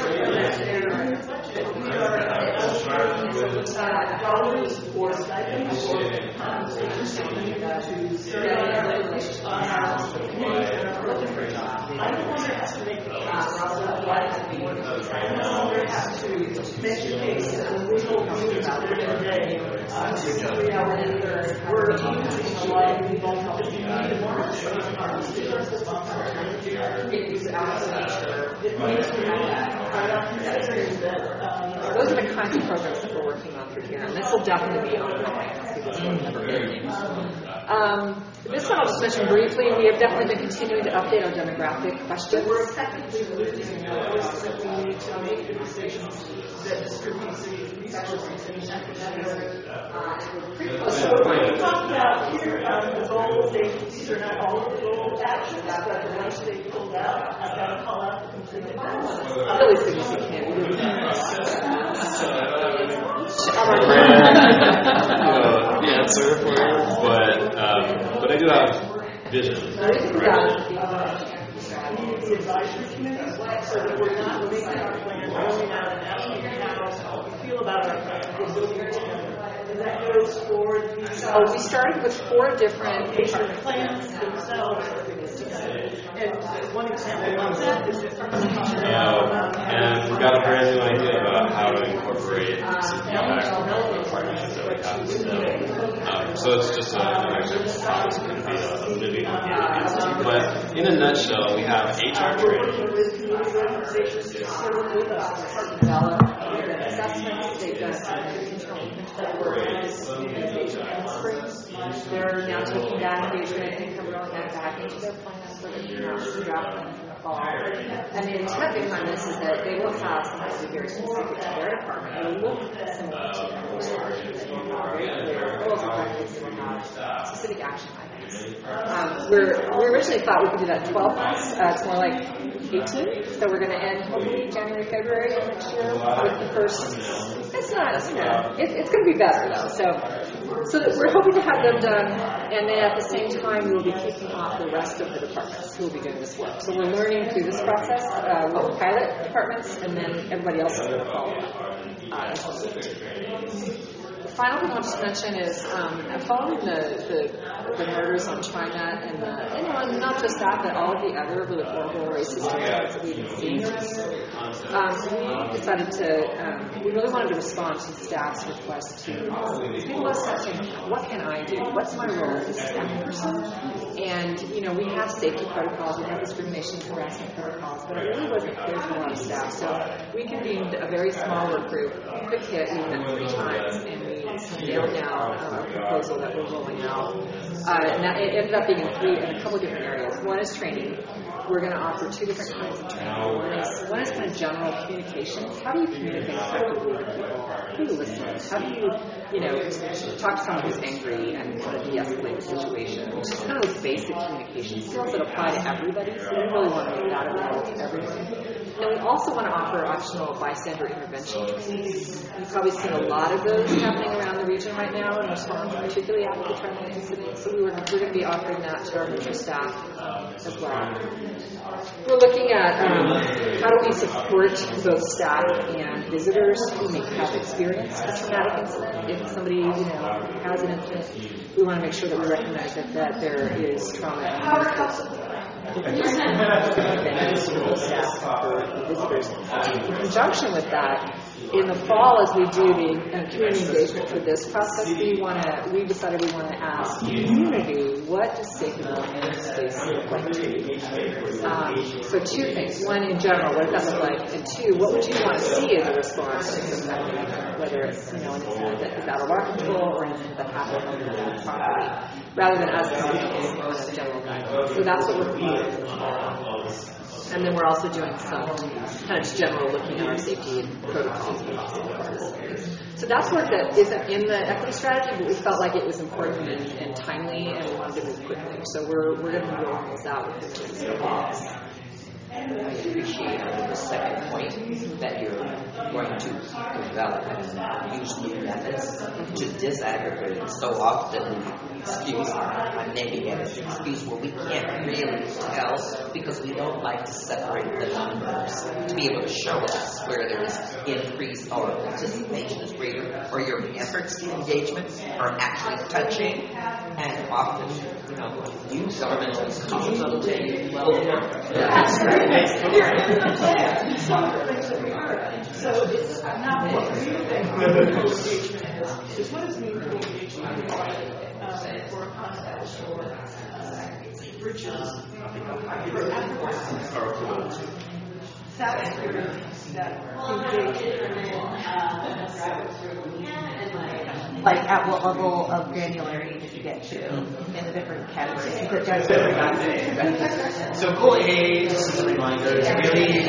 we are dollars for stipends for I don't want to estimate the cost of life. I don't want to have to make a case and we will do about it today. We're using a lot of people to be those are the kinds of programs that we're working on through here, and this will definitely be ongoing. This one I'll just mention briefly. We have definitely been continuing to update our demographic questions. We're technically losing those that we need to make the decisions that distribute the resources in academic. So we talked about here the goals. These are not all of the goal actions, but the ones they pulled out, I've got to call out the completed ones. Really significant. The answer for you, but I do have vision. Community advisory committees, so that we're not making our plan, rolling out and asking how we feel about our plan, we're building it together. And that goes for the... we started with 4 different plans themselves. And one example of that is that and we've got a brand new idea about how to incorporate some feedback from the partnerships that we have with them. So it's just an exercise. It's going to be a living entity. But in a nutshell, we have HR training. They're now taking that engagement and rolling that back into their plans so that they're not dropping in the fall. And the intent behind this is that they will have something very specific to their department. They will look similar to their goals and practices. They will have specific action items. We originally thought we could do that in 12 months. It's more like 18. So we're going to end hopefully January, February of next year with the first. It's not, it's going to be better though. So that we're hoping to have them done, and then at the same time we will be kicking off the rest of the departments who will be doing this work. So we're learning through this process with pilot departments, and then everybody else is going to follow up. The final thing I want to mention is following the murders on TriNet and and not just that, but all of the other really horrible racist attacks that we've been seeing. We decided we really wanted to respond to staff's request to people are saying, what can I do? What's my role as a staff person? And, we have safety protocols, we have discrimination and harassment protocols, but it really wasn't clear to a lot of staff. So we convened a very small work group, quick hit, we met 3 times, and we nailed down a proposal that we're rolling out. And that, it ended up being in a couple of different areas. One is training. We're going to offer 2 different kinds of training. One is kind of general communications. How do you communicate effectively with people? How do you listen? How do you, talk to someone who's angry and kind of de-escalate the situation? Which is kind of those basic communication skills that apply to everybody. So we really want to make that available to everybody. And we also want to offer optional bystander intervention trainings. You've probably seen a lot of those happening around the region right now in response, particularly after the Charlotte incident. So we're going to be offering that to our Metro staff as well. We're looking at how do we support both staff and visitors who may have experienced a traumatic incident. If somebody has an incident, we want to make sure that we recognize that there is trauma in the person. In conjunction with that, in the fall, as we do the community engagement for this process, we decided we want to ask the community, what does safe and welcoming space look like to you? So two things. One, in general, what does that look like? And two, what would you want to see as a response to something, whether it's an incident that is out of our control or an incident that happened on the property, rather than us coming in on a general guideline. So that's what we're doing. And then we're also doing some kind of general looking at our safety protocols. So that's work that isn't in the equity strategy, but we felt like it was important and timely, and we wanted to move quickly. So we're going to be rolling this out within the next couple of weeks. I appreciate the second point that you're going to develop and use new methods to disaggregate it. So often, I'm naming it as an excuse where we can't really tell because we don't like to separate the numbers to be able to show us where there's increase or participation is greater or your efforts to engagement are actually touching, and often, you governmental institutions will tell you, well, that's right. So it's not what is what is meaningful engagement for a context or bridges that experience that like at what level of granularity did you get to in the different categories? So goal A, just as a reminder, is really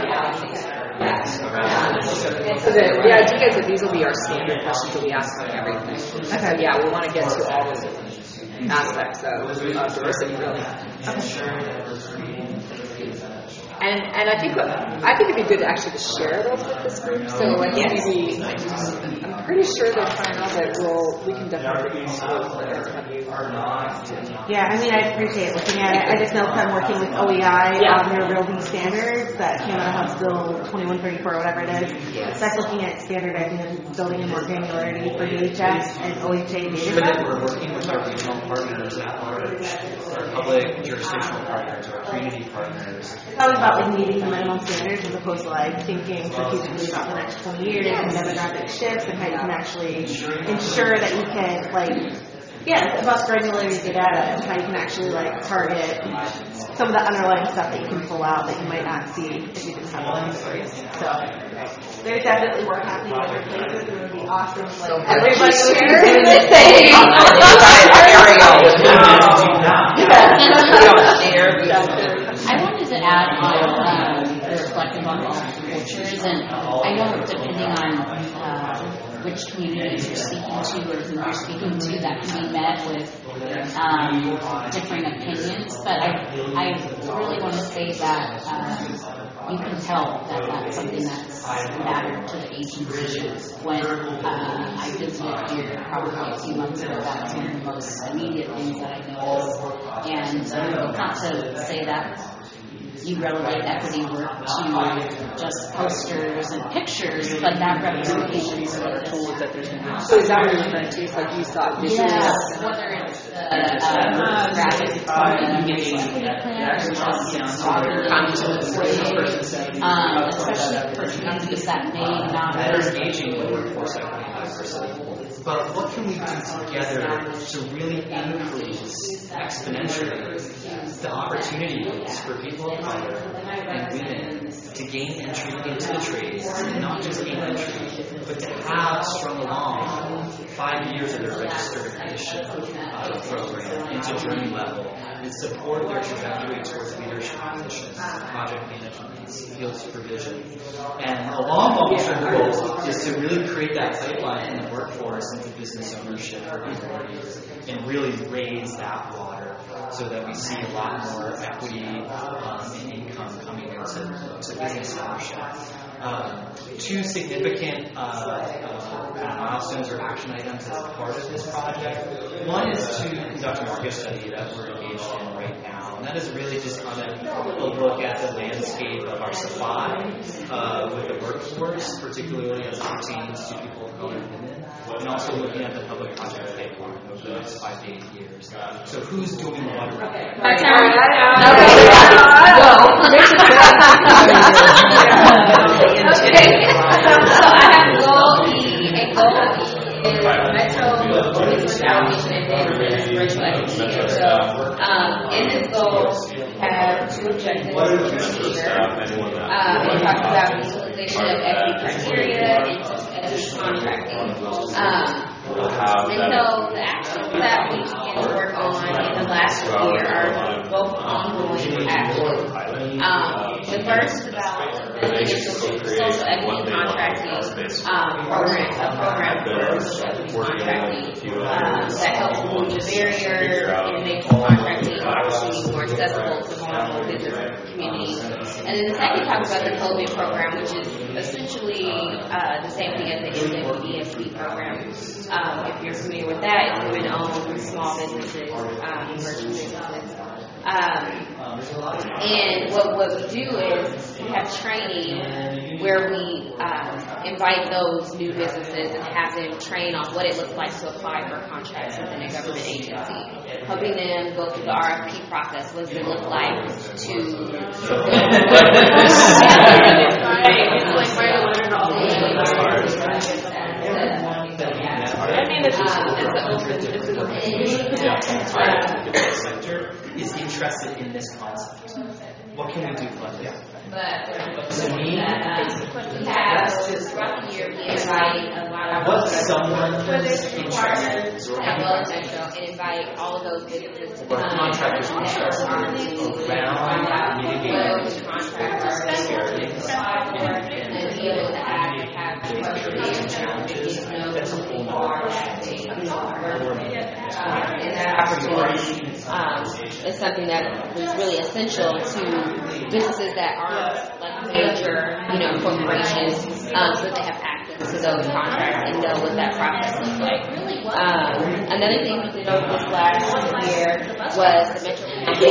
So the idea is that these will be our standard questions that we ask on everything. So yeah, we want to get to all those different aspects of diversity, really. And I think it'd be good actually to share those with this group. So I think maybe I'm pretty sure they're trying out that we can definitely Yeah, I mean, I appreciate looking at it. I just know from working with OEI on their Real B standards that came out of House Bill 2134 or whatever it is. That's looking at standardizing and building in more granularity for DHS and OHA data. Sure that we're working with our regional partners at large, our public jurisdictional partners, our community partners. It's always about like meeting the minimum standards as opposed to like thinking strategically about the next 20 years and demographic shifts and how you can actually ensure that you can it's about granularity of the data and how you can actually target some of the underlying stuff that you can pull out that you might not see if you didn't have all the stories. So there's definitely work happening in other places and it would be awesome if everybody was doing the same. I wanted to add on the reflective on all cultures, and I know depending on which communities you're speaking to or who you're speaking to, that can be met with differing opinions. But I really want to say that you can tell that that's something that's mattered to the agency. When I visited here probably a few months ago, that's one of the most immediate things that I noticed. And not to say that you relegate equity work to just posters and pictures, but that representation is really tool that there's no. So is that what you're referring to? It's like you saw it visually? Yes, whether it's graphic equity plan or just talking to employees, especially for communities that may not be engaging with workforce equity and diversity. But what can we do together to really increase exponentially the opportunities for people of color and women to gain entry into the trades, and not just gain entry, but to have strung along 5 years of their registered apprenticeship program into journey level and support their trajectory towards leadership positions, project management, field supervision. And a long-term goal is to really create that pipeline in the workforce into business ownership for minorities and really raise that water so that we see a lot more equity and income coming bring to business ownership. Two significant milestones or action items as a part of this project. One is to conduct a market study that we're engaged in right now, and that is really just kind of a look at the landscape of our supply with the workforce, particularly as it pertains to people of color and women, and also looking at the public project pipeline over the next 5 to 8 years. So who's doing what right now? My turn. Okay. So I have goal E, and goal E is Metro Police Foundation and Racial Equity. So in this goal, we have two objectives. We talked about utilization of equity criteria and contracting. And so the actions that we began to work on in the last year are both ongoing actions. The first is about the social equity contracting program, a program for social equity contracting that helps remove the barriers and make contracting opportunities more accessible to vulnerable business communities. And then the second talks about the COVID program, which is essentially the same thing as the ESP program. If you're familiar with that, it's women-owned small businesses, emerging businesses. And what we do is we have training where we invite those new businesses and have them train on what it looks like to apply for contracts within a government agency, helping them go through the RFP process. What does it look like to sector is interested in this concept. What can we do for them? What's someone's interest and invite all of those businesses to contractors around mitigating and be able to act and have challenges. That's a whole and that opportunity is something that is really essential to businesses that aren't like major, corporations, so that they have access to those contracts and know what that process looks like. Another thing we did over this last year was the Metro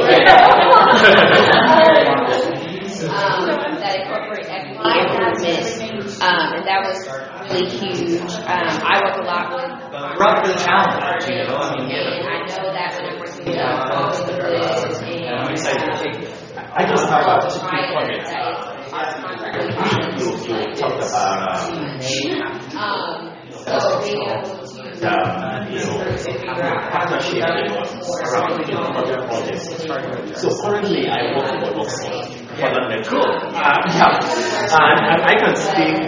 that incorporate equity improvement, and that was really huge. I work a lot with we're up for the challenge, and I know that when I'm working with I'm excited to take it. I just have a quick comment. You talked about partnership around other projects. So currently I work for Oxford for the Metro. And I can speak,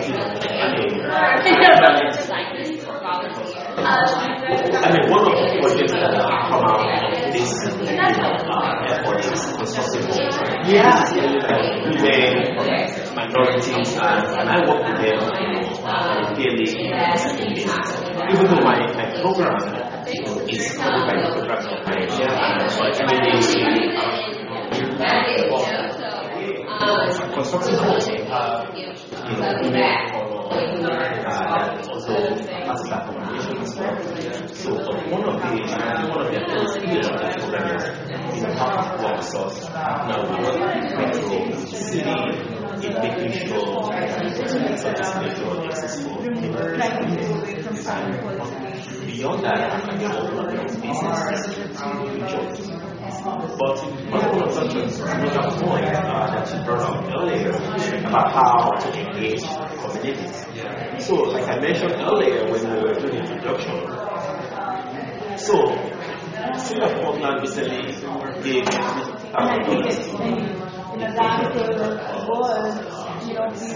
one of the projects that come out of this effort is constructive women, minorities, and I work with them daily. Even though my program is covered by the program of Nigeria, constructive work that also has that accommodation as well. So one of the pillars of the program is how to work source. Now we work with Metro City in making sure that Metro exists for beyond that, I'm sure all of those businesses But one of another point that you brought up earlier about how to engage communities. So, like I mentioned earlier when we were doing the introduction, so City of Portland recently gave we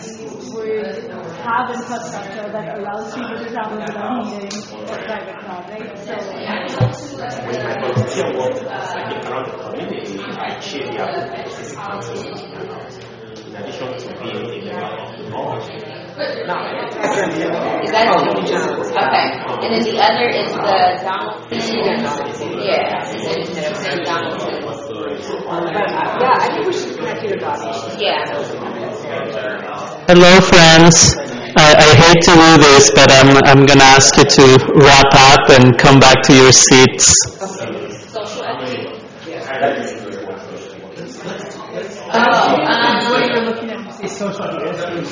have infrastructure that allows people to travel without needing a private car, right? So, when I volunteer work around the community, I chair the advocacy council in addition to being a member of the board. Now, is that okay? And then the other is the Donaldson. Yeah, Donaldson. Yeah, I think we should connect Computer Bobby. Yeah. Hello, friends. I hate to do this, but I'm going to ask you to wrap up and come back to your seats. Social equity. What are you looking at when you say social equity?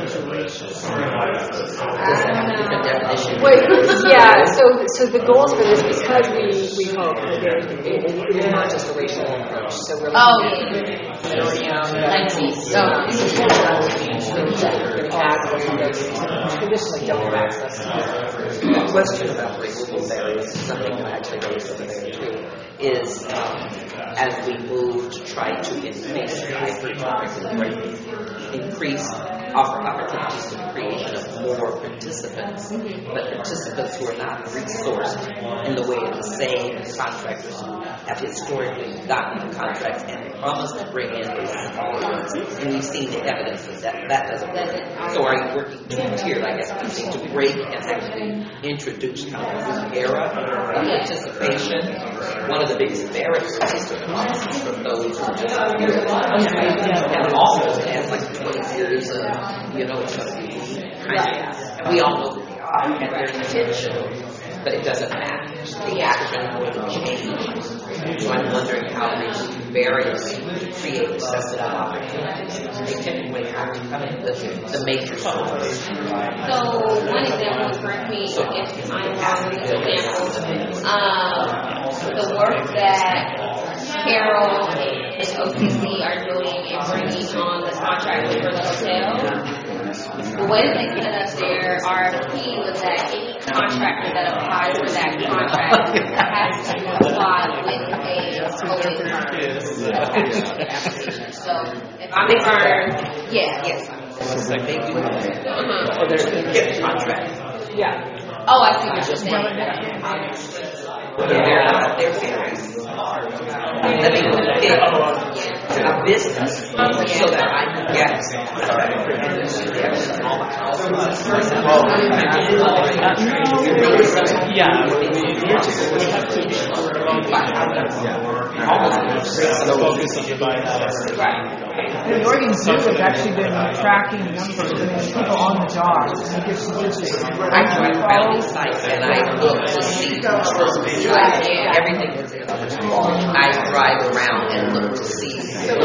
Wait, yeah, so the goals for this, because we hope that it is not just a racial approach, so we're looking traditionally don't have access to The question about removal barriers is something that actually raised over there too, is as we move to try to increase opportunities for the creation of more participants, but participants who are not resourced in the way of the same contractors who have historically gotten the contracts and promised to bring in resources. And we've seen the evidence that doesn't work. So are you working two-tiered, I guess, to break and actually introduce kind of a new era of participation? One of the biggest barriers is to promises from those who just and almost have like 20 years of, it's going to be and we all know that they are, and their intention, but it doesn't matter. The action will change. So I'm wondering how these barriers to create accessible opportunities. They typically have to come in the major sources. So one example, correct me if I'm wrong with this example, the work that Carol and OCC are doing in bringing on the contract for the hotel. The way that they set up their RFP was that any contractor that applies for that contract has to apply with a COVID application. So if I'm concerned, yes. So they do get a contract. Yeah. Oh, I see what you're saying. They're serious. Let me put it in a business so that I can get the focus of the bylaws. The Oregon Zoo has actually been tracking numbers of people on the job. I drive around these sites and I look to see everything is in. I drive around and look to see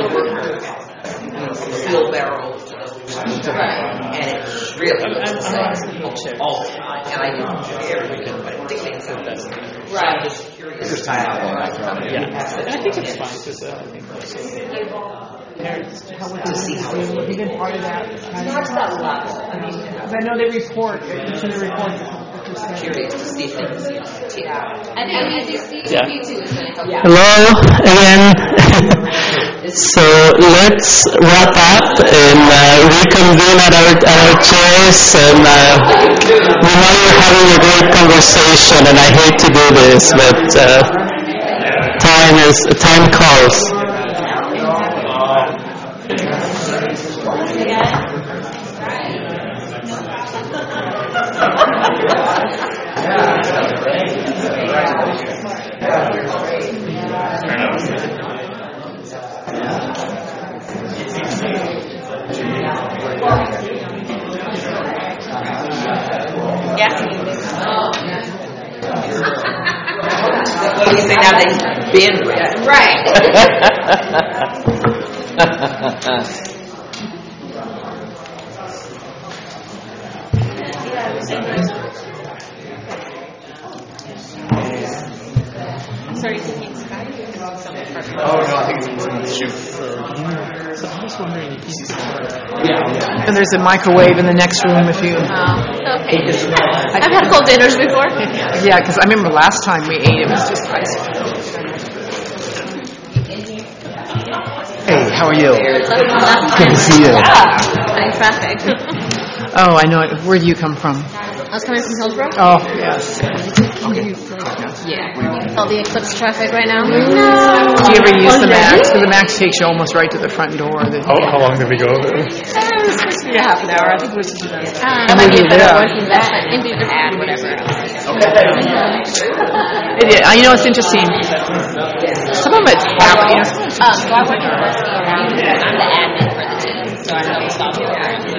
steel barrels, and it really looks the same all the time. And I didn't care everything, but I think it's so doesn't. So I'm just curious. I think it's fine because to see how it's been part of that. Not to that level. I mean, because I know they report, each of the reports. Curious to see things. And NBC too is going to help. Hello again. So let's wrap up and reconvene at our chairs. And we know you're having a great conversation, and I hate to do this, but time calls. What do you say now that he's been with? Right. Sorry, taking Skype? Oh, no, I think it's going to shoot for... So I was wondering if you... Yeah. And there's a microwave in the next room if you... Okay. I've had cold dinners before. Yeah, because I remember last time we ate, it was just ice. Hey, how are you? Good to see you. I'm traffic. Oh, I know it. Where do you come from? I was coming from Hillsborough. Oh, yes. Yeah. All the Eclipse traffic right now. Do you ever use the Max? Because the Max takes you almost right to the front door. How long did we go there? It was supposed to be a half an hour. I think it was just that might be a better working investment. Maybe you could add whatever. It's interesting. Some of it's So I work in diversity already. I'm the admin for the team, so I know the software.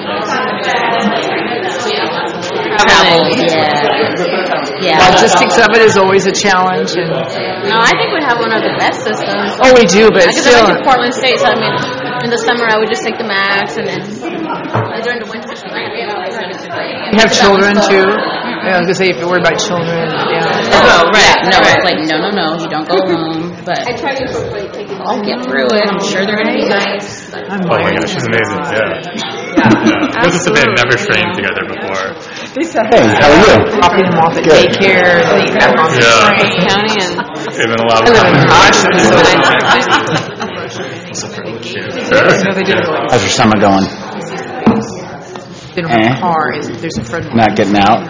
Yeah. Logistics of it is always a challenge. And no, I think we have one of the best systems. Oh, we do, but still. I went to Portland State, so I mean, in the summer I would just take the Max, and then during the winter, you have children too. I was gonna say if you're worried about children. Yeah. Oh, right. No, it's like no, you don't go alone. But I try to incorporate taking. I'll get through it. I'm sure they're gonna be nice. Oh my gosh, she's amazing. Yeah. This is something I've never trained together before. Hey, how are you? Dropping them off at daycare, leaving them off at Franklin County, and They've been a lot of How's your summer going? They don't have a car. There's a friend. Not getting out?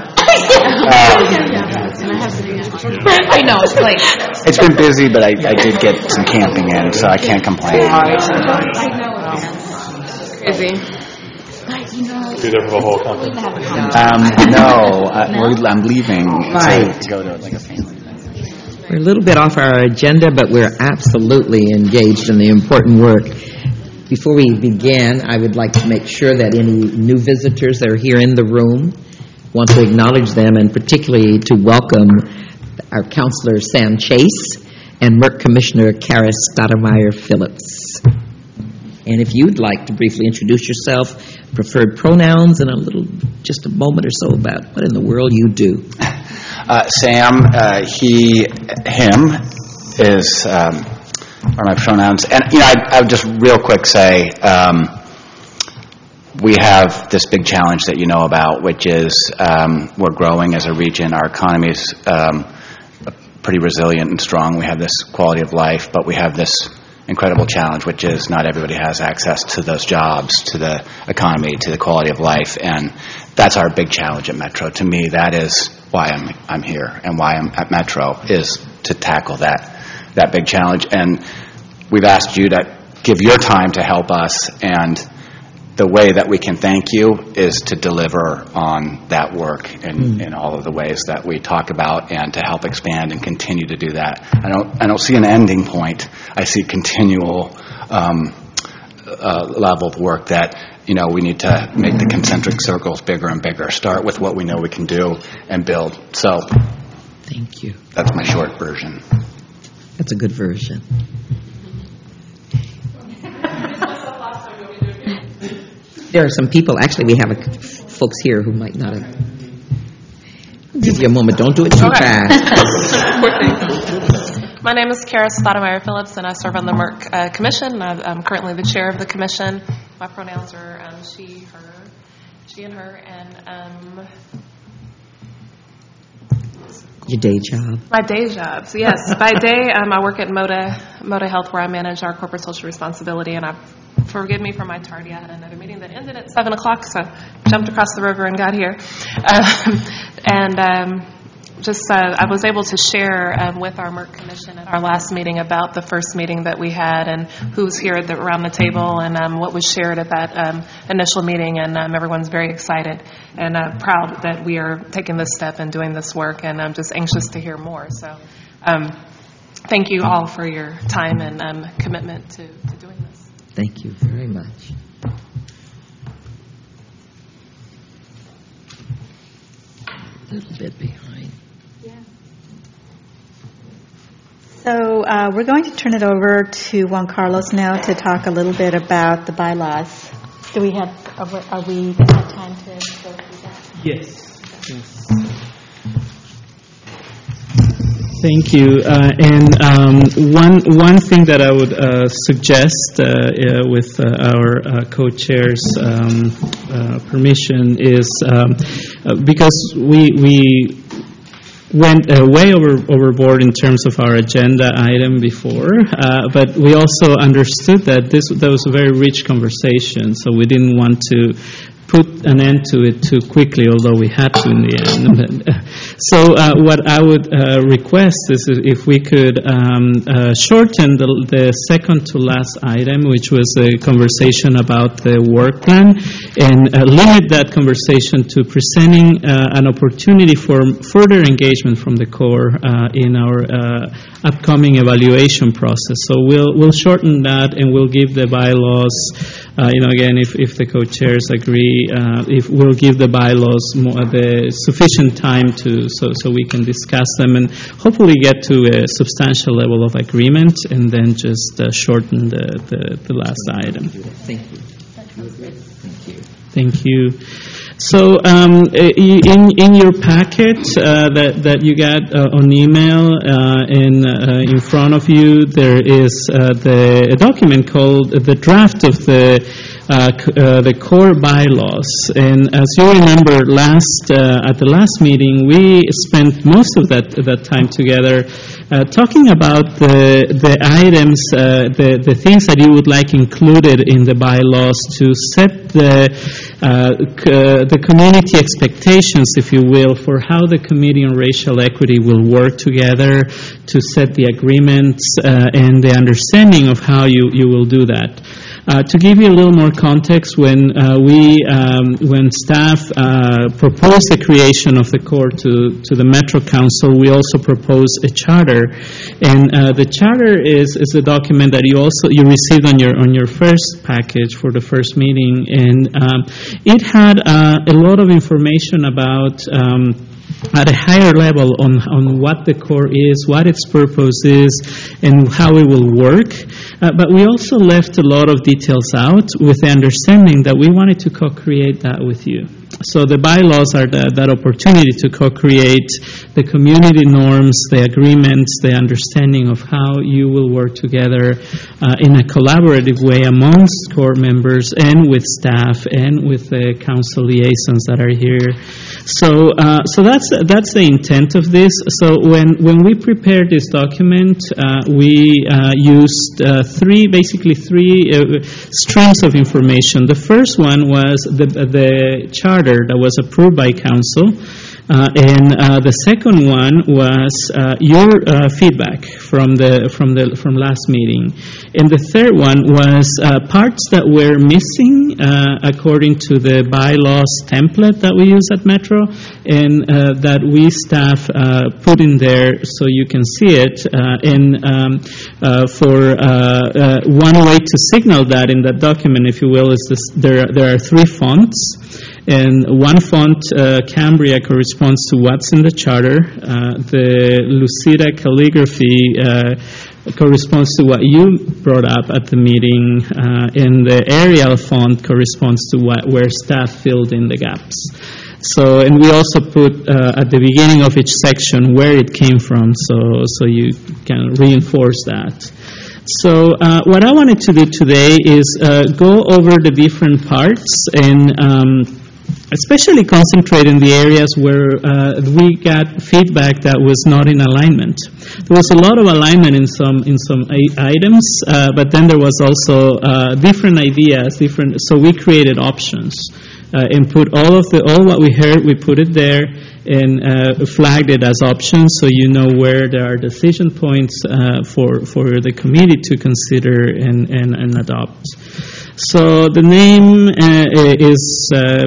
I know, it's late. It's been busy, but I did get some camping in, so I can't complain. Busy. Be there for the whole conference? No, I'm leaving to go to like a family thing. We're a little bit off our agenda, but we're absolutely engaged in the important work. Before we begin, I would like to make sure that any new visitors that are here in the room want to acknowledge them, and particularly to welcome our counselor Sam Chase and Merck Commissioner Kara Stoudemire Phillips. And if you'd like to briefly introduce yourself, preferred pronouns, and just a moment or so about what in the world you do. Sam, he, him is are my pronouns. And, I would just real quick say we have this big challenge that you know about, which is we're growing as a region. Our economy is pretty resilient and strong. We have this quality of life, but we have this incredible challenge, which is not everybody has access to those jobs, to the economy, to the quality of life, and that's our big challenge at Metro. To me, that is why I'm here and why I'm at Metro, is to tackle that big challenge. And we've asked you to give your time to help us, and the way that we can thank you is to deliver on that work in all of the ways that we talk about, and to help expand and continue to do that. I don't see an ending point. I see continual level of work that we need to make the concentric circles bigger and bigger. Start with what we know we can do and build. So, thank you. That's my short version. That's a good version. There are some people, actually we have folks here who might not have. Give you a moment, don't do it too fast. My name is Kara Stoudemire Phillips, and I serve on the Merck Commission. I'm currently the chair of the commission. My pronouns are she, and her, and your day job. My day jobs, yes. By day, I work at Moda Health, where I manage our corporate social responsibility, and forgive me for my tardy. I had another meeting that ended at 7 o'clock, so jumped across the river and got here. I was able to share with our Merck Commission at our last meeting about the first meeting that we had, and who's here around the table, and what was shared at that initial meeting, and everyone's very excited and proud that we are taking this step and doing this work, and I'm just anxious to hear more. So thank you all for your time and commitment to doing this. Thank you very much. A little bit behind. Yeah. So we're going to turn it over to Juan Carlos now to talk a little bit about the bylaws. Are we going to have time to go through that? Yes. Thank you. One thing that I would suggest with our co-chair's permission is because we went way overboard in terms of our agenda item before, but we also understood that that was a very rich conversation, so we didn't want to put an end to it too quickly, although we had to in the end. So what I would request is if we could shorten the second to last item, which was a conversation about the work plan, and limit that conversation to presenting an opportunity for further engagement from the Corps in our upcoming evaluation process. So we'll shorten that, and we'll give the bylaws, again, if the co-chairs agree, if we'll give the bylaws the sufficient time so we can discuss them and hopefully get to a substantial level of agreement, and then just shorten the last item. Thank you. Thank you. So in your packet that you got on email in front of you, there is a document called the draft of the core bylaws. And as you remember, at the last meeting, we spent most of that time together talking about the items, the things that you would like included in the bylaws to set the community expectations, if you will, for how the Committee on Racial Equity will work together to set the agreements and the understanding of how you will do that. To give you a little more context, when staff proposed the creation of the Corps to the Metro Council, we also proposed a charter, and the charter is a document that you received on your first package for the first meeting, and it had a lot of information about. At a higher level on what the Corps is, what its purpose is, and how it will work. But we also left a lot of details out with the understanding that we wanted to co-create that with you. So the bylaws are that opportunity to co-create the community norms, the agreements, the understanding of how you will work together in a collaborative way amongst Corps members and with staff and with the council liaisons that are here. So that's the intent of this. So when we prepared this document, we used three streams of information. The first one was the charter that was approved by council, and the second one was your feedback from last meeting, and the third one was parts that were missing according to the bylaws template that we use at Metro, and that we staff put in there so you can see it. And for one way to signal that in that document, if you will, is this: there are three fonts. And one font, Cambria, corresponds to what's in the charter. The Lucida calligraphy corresponds to what you brought up at the meeting, and the Arial font corresponds to where staff filled in the gaps. So, and we also put at the beginning of each section where it came from, so you can reinforce that. So what I wanted to do today is go over the different parts and especially concentrate in the areas where we got feedback that was not in alignment. There was a lot of alignment in some items, but then there was also different ideas, so we created options and put all what we heard, we put it there and flagged it as options, so you know where there are decision points for the committee to consider and adopt. So the name is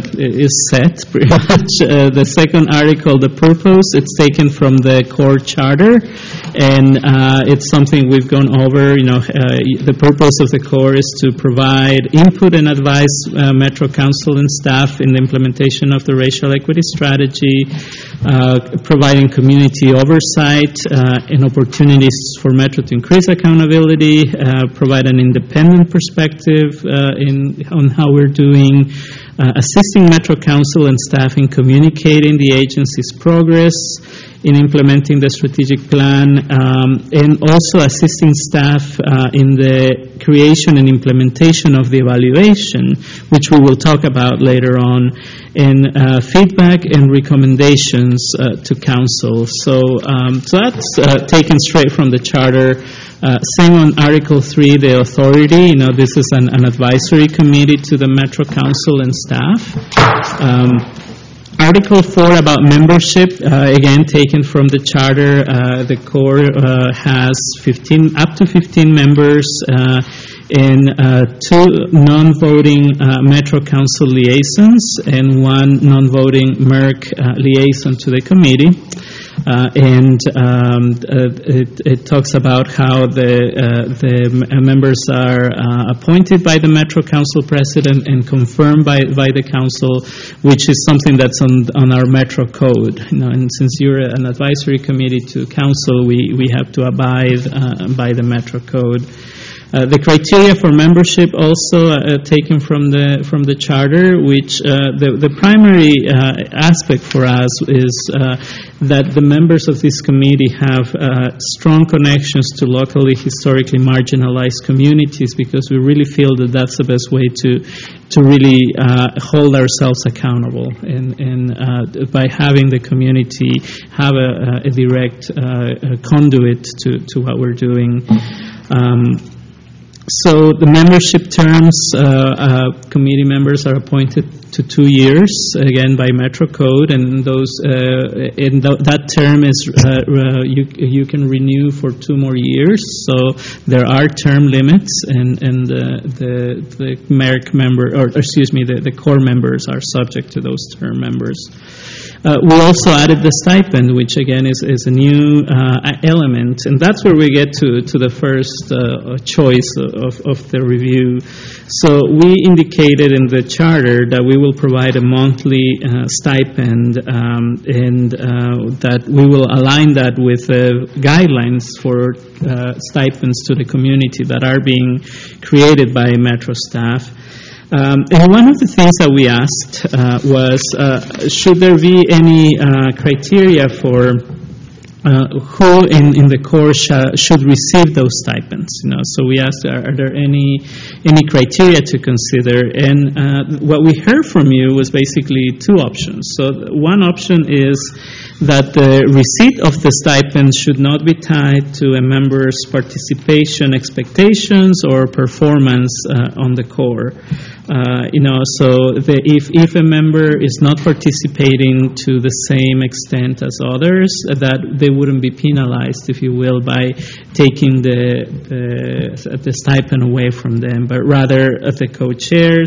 set pretty much. The second article, the purpose, it's taken from the Corps Charter, and it's something we've gone over. The purpose of the Corps is to provide input and advise Metro Council and staff in the implementation of the racial equity strategy, providing community oversight and opportunities for Metro to increase accountability, provide an independent perspective on how we're doing, assisting Metro Council and staff in communicating the agency's progress in implementing the strategic plan, and also assisting staff in the creation and implementation of the evaluation, which we will talk about later on, and feedback and recommendations to council. So that's taken straight from the charter. Same on Article 3, the authority. This is an advisory committee to the Metro Council and staff. Article 4 about membership, again, taken from the charter, the core has up to 15 members and 2 non-voting Metro Council liaisons and 1 non-voting MERC liaison to the committee. It talks about how the members are appointed by the Metro Council President and confirmed by the Council, which is something that's on our Metro Code. And since you're an advisory committee to Council, we have to abide by the Metro Code. The criteria for membership also taken from the charter, which the primary aspect for us is that the members of this committee have strong connections to locally historically marginalized communities, because we really feel that that's the best way to really hold ourselves accountable, and by having the community have a direct conduit to what we're doing. So the membership terms, committee members are appointed to 2 years, again by Metro Code, and that term is you can renew for 2 more years. So there are term limits, and the MERC member, or excuse me, the core members are subject to those term members. We also added the stipend, which again is a new element, and that's where we get to the first choice of the review. So we indicated in the charter that we will provide a monthly stipend, and that we will align that with guidelines for stipends to the community that are being created by Metro staff. And one of the things that we asked was, should there be any criteria for who in the core should receive those stipends? So we asked, are there any criteria to consider? And what we heard from you was basically 2 options. So one option is that the receipt of the stipend should not be tied to a member's participation expectations or performance on the core. So if a member is not participating to the same extent as others, that they wouldn't be penalized, if you will, by taking the stipend away from them, but rather the co-chairs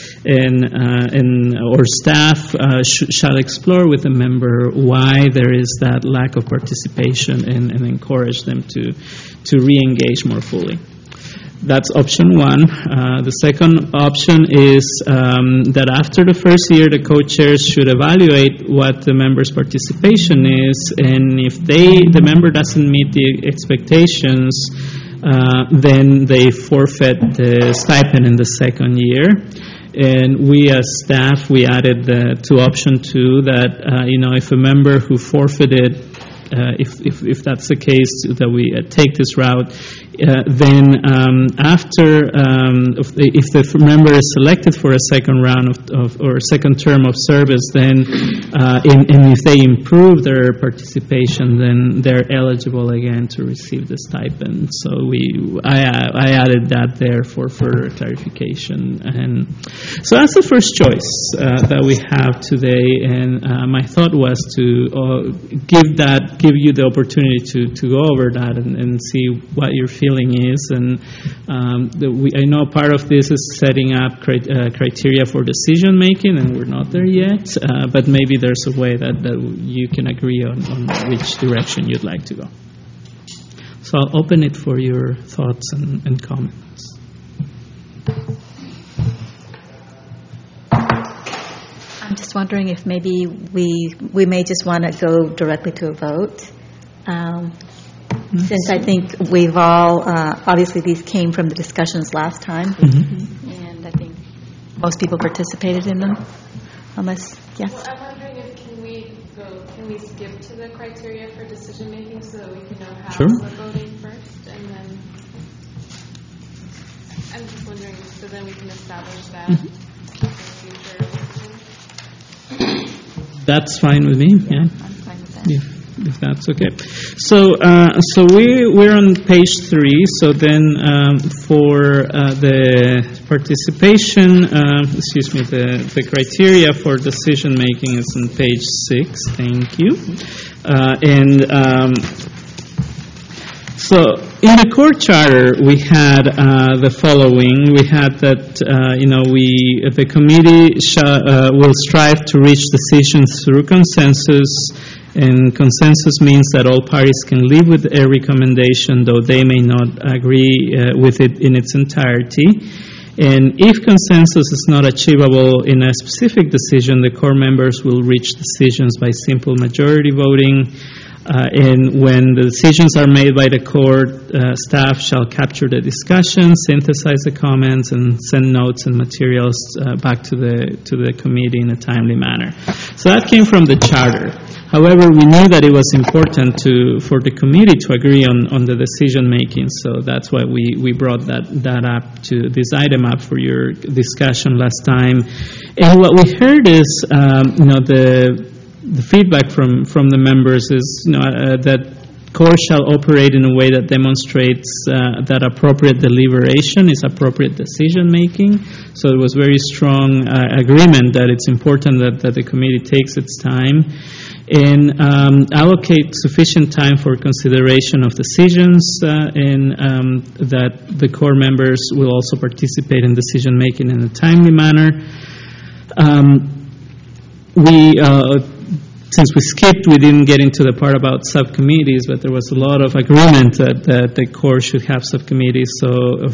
or staff shall explore with the member why there is that lack of participation, and encourage them to re-engage more fully. That's option 1. The second option is that after the first year, the co-chairs should evaluate what the member's participation is, and if the member doesn't meet the expectations, then they forfeit the stipend in the second year. And we as staff, we added to option 2 that, if a member who forfeited, if that's the case, that we take this route, then after, if the member is selected for a second round or second term of service, then and if they improve their participation, then they're eligible again to receive the stipend. So I added that there for further clarification. And so that's the first choice that we have today. And my thought was to give you the opportunity to go over that and see what your feeling is. And I know part of this is setting up criteria for decision making, and we're not there yet, but maybe there's a way that you can agree on which direction you'd like to go. So I'll open it for your thoughts and comments. I'm just wondering if maybe we may just want to go directly to a vote. Since I think we've all, obviously these came from the discussions last time, and I think most people participated in them, unless, yes? Well, I'm wondering if can we skip to the criteria for decision making so that we can know how we're voting first, and then I'm just wondering, so then we can establish that in the future. That's fine with me, yeah. I'm fine with that. Yeah. if that's okay. So we're on page 3. So then for the participation, the criteria for decision making is on page 6. Thank you. So in the core charter, we had the following. We had that the committee will strive to reach decisions through consensus, and consensus means that all parties can live with a recommendation, though they may not agree with it in its entirety. And if consensus is not achievable in a specific decision, the core members will reach decisions by simple majority voting. And when the decisions are made by the core, staff shall capture the discussion, synthesize the comments, and send notes and materials back to the committee in a timely manner. So that came from the charter. However, we knew that it was important for the committee to agree on the decision making, so that's why we brought that up to this item up for your discussion last time. And what we heard is, the feedback from the members is that core shall operate in a way that demonstrates that appropriate deliberation is appropriate decision making. So it was very strong agreement that it's important that the committee takes its time and allocate sufficient time for consideration of decisions, and that the core members will also participate in decision making in a timely manner. Since we skipped, we didn't get into the part about subcommittees, but there was a lot of agreement that the core should have subcommittees. So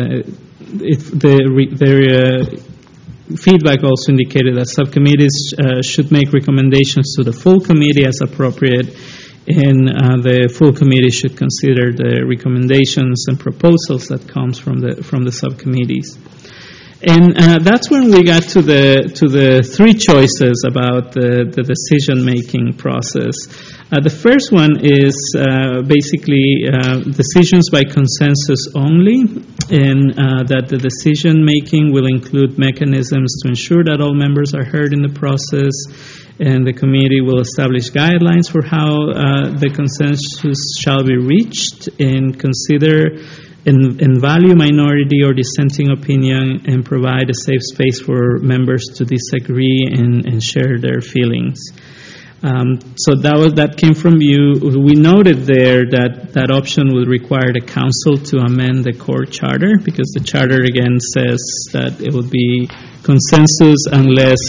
their feedback also indicated that subcommittees should make recommendations to the full committee as appropriate, and the full committee should consider the recommendations and proposals that comes from the subcommittees. And that's when we got to the 3 choices about the decision-making process. The first one is basically decisions by consensus only, and that the decision-making will include mechanisms to ensure that all members are heard in the process, and the committee will establish guidelines for how the consensus shall be reached, and consider and value minority or dissenting opinion, and provide a safe space for members to disagree and share their feelings. So that came from you. We noted there that option would require the council to amend the core charter, because the charter again says that it would be consensus unless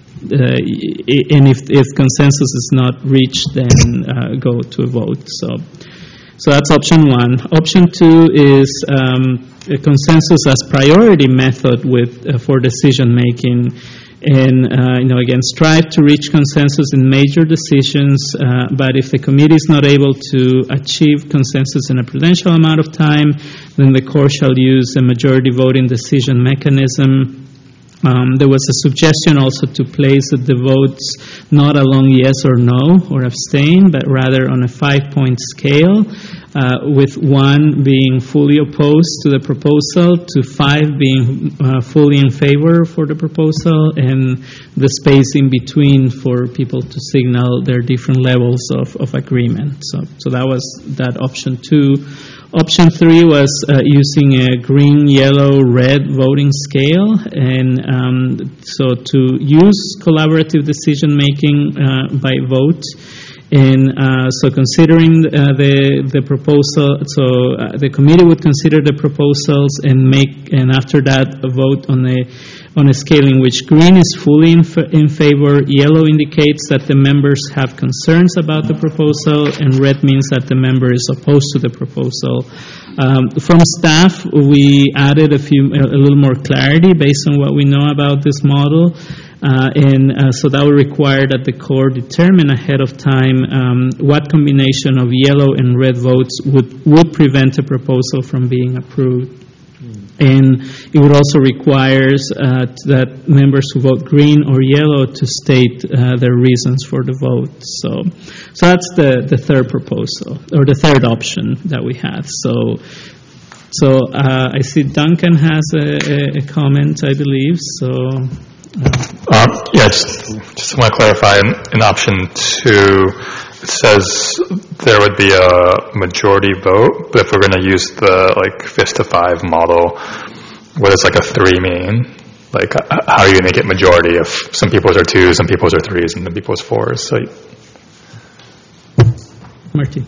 and if consensus is not reached, then go to a vote. So that's option 1. Option 2 is a consensus as priority method for decision making, and again, strive to reach consensus in major decisions. But if the committee is not able to achieve consensus in a prudential amount of time, then the core shall use a majority voting decision mechanism. There was a suggestion also to place the votes not along yes or no or abstain, but rather on a 5-point scale, with 1 being fully opposed to the proposal, to 5 being fully in favor for the proposal, and the space in between for people to signal their different levels of agreement. So that was that option 2. Option 3 was using a green, yellow, red voting scale, and so to use collaborative decision making by vote. And so considering the proposal, the committee would consider the proposals and after that a vote on a scale in which green is fully in favor, yellow indicates that the members have concerns about the proposal, and red means that the member is opposed to the proposal. From staff, we added a little more clarity based on what we know about this model. So that would require that the core determine ahead of time what combination of yellow and red votes would prevent a proposal from being approved. And it would also require that members who vote green or yellow to state their reasons for the vote. So that's the third proposal, or the third option that we have. So I see Duncan has a comment, I believe. Yes, just want to clarify in option 2, it says there would be a majority vote, but if we're going to use the like 5-to-5 model, what does like a 3 mean? Like, how are you going to get majority if some people's are 2s, some people's are 3s, and some people's 4s? So, Martin.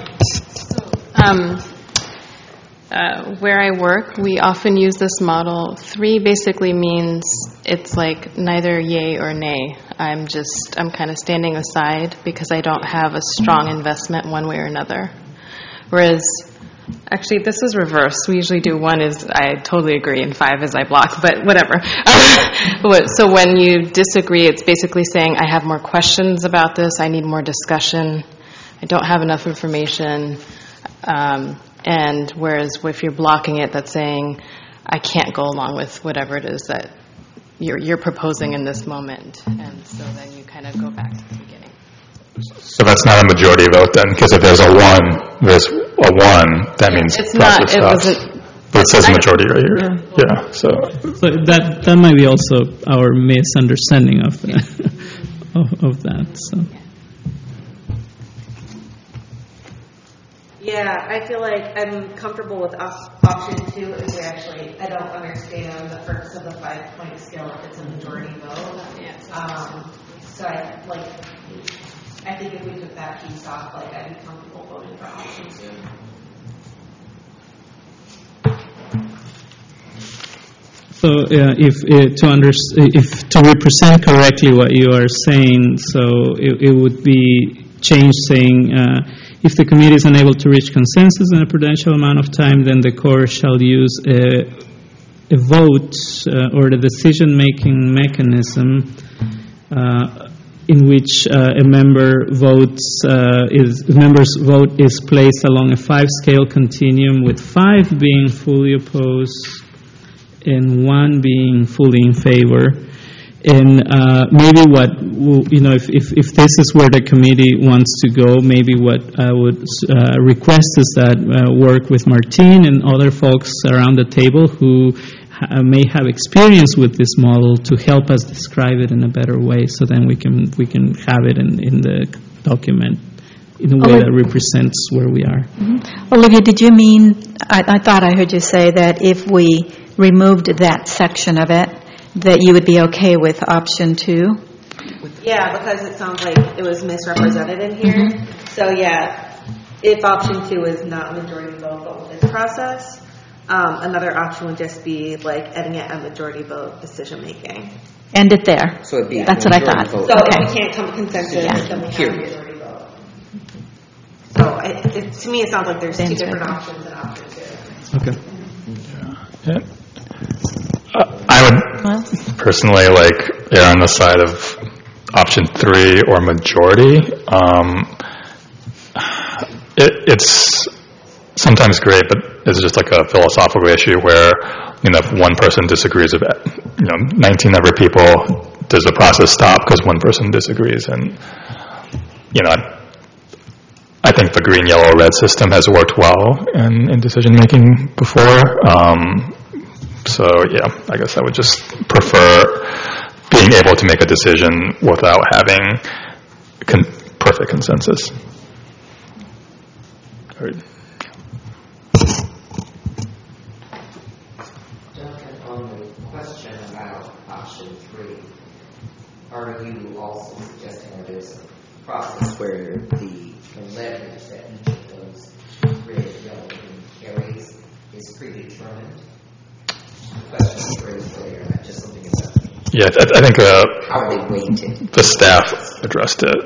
Where I work, we often use this model. 3 basically means it's like neither yay or nay. I'm kind of standing aside because I don't have a strong investment one way or another. Whereas, actually, this is reversed. We usually do 1 is I totally agree and 5 is I block, but whatever. So when you disagree, it's basically saying I have more questions about this, I need more discussion, I don't have enough information. And whereas if you're blocking it, that's saying I can't go along with whatever it is that you're proposing in this moment. And so then you kind of go back to the beginning. so that's not a majority vote then, because if there's a 1, that means it's process not. stops. It wasn't. But it says majority right here. Yeah. So that might be also our misunderstanding of of that. So. Yeah, I feel like I'm comfortable with option 2 if we actually, I don't understand the purpose of the 5-point scale if it's a majority vote. So I think if we took that piece off, I'd be comfortable voting for option 2. So if to represent correctly what you are saying, so it would be changed saying if the committee is unable to reach consensus in a prudential amount of time, then the core shall use a vote or the decision-making mechanism in which a member's vote is placed along a 5-scale continuum, with 5 being fully opposed and 1 being fully in favor. And maybe if this is where the committee wants to go, maybe what I would request is that work with Martine and other folks around the table who may have experience with this model to help us describe it in a better way, so then we can have it in the document in a way that represents where we are. Mm-hmm. Olivia, did you mean, I thought I heard you say that if we removed that section of it, that you would be okay with option 2? Yeah, because it sounds like it was misrepresented in here. Mm-hmm. So yeah, if option 2 is not a majority vote but with this process, another option would just be adding it a majority vote decision making. End it there. So it'd be that's what I thought. So if we can't come to consensus, then we have a majority vote. So to me, it sounds like there's 2 different options in option 2. Okay. Yeah. I would personally err on the side of option 3 or majority. It's sometimes great, but it's just a philosophical issue where, if one person disagrees with 19 other people, does the process stop because one person disagrees? And, I think the green, yellow, red system has worked well in decision making before. So, yeah, I guess I would just prefer being able to make a decision without having perfect consensus. All right. Duncan, on the question about option 3, are you also suggesting that there's a process where the leverage that each of those red, yellow, and carries is predetermined? Yeah, I think how are they weighted? The staff addressed it.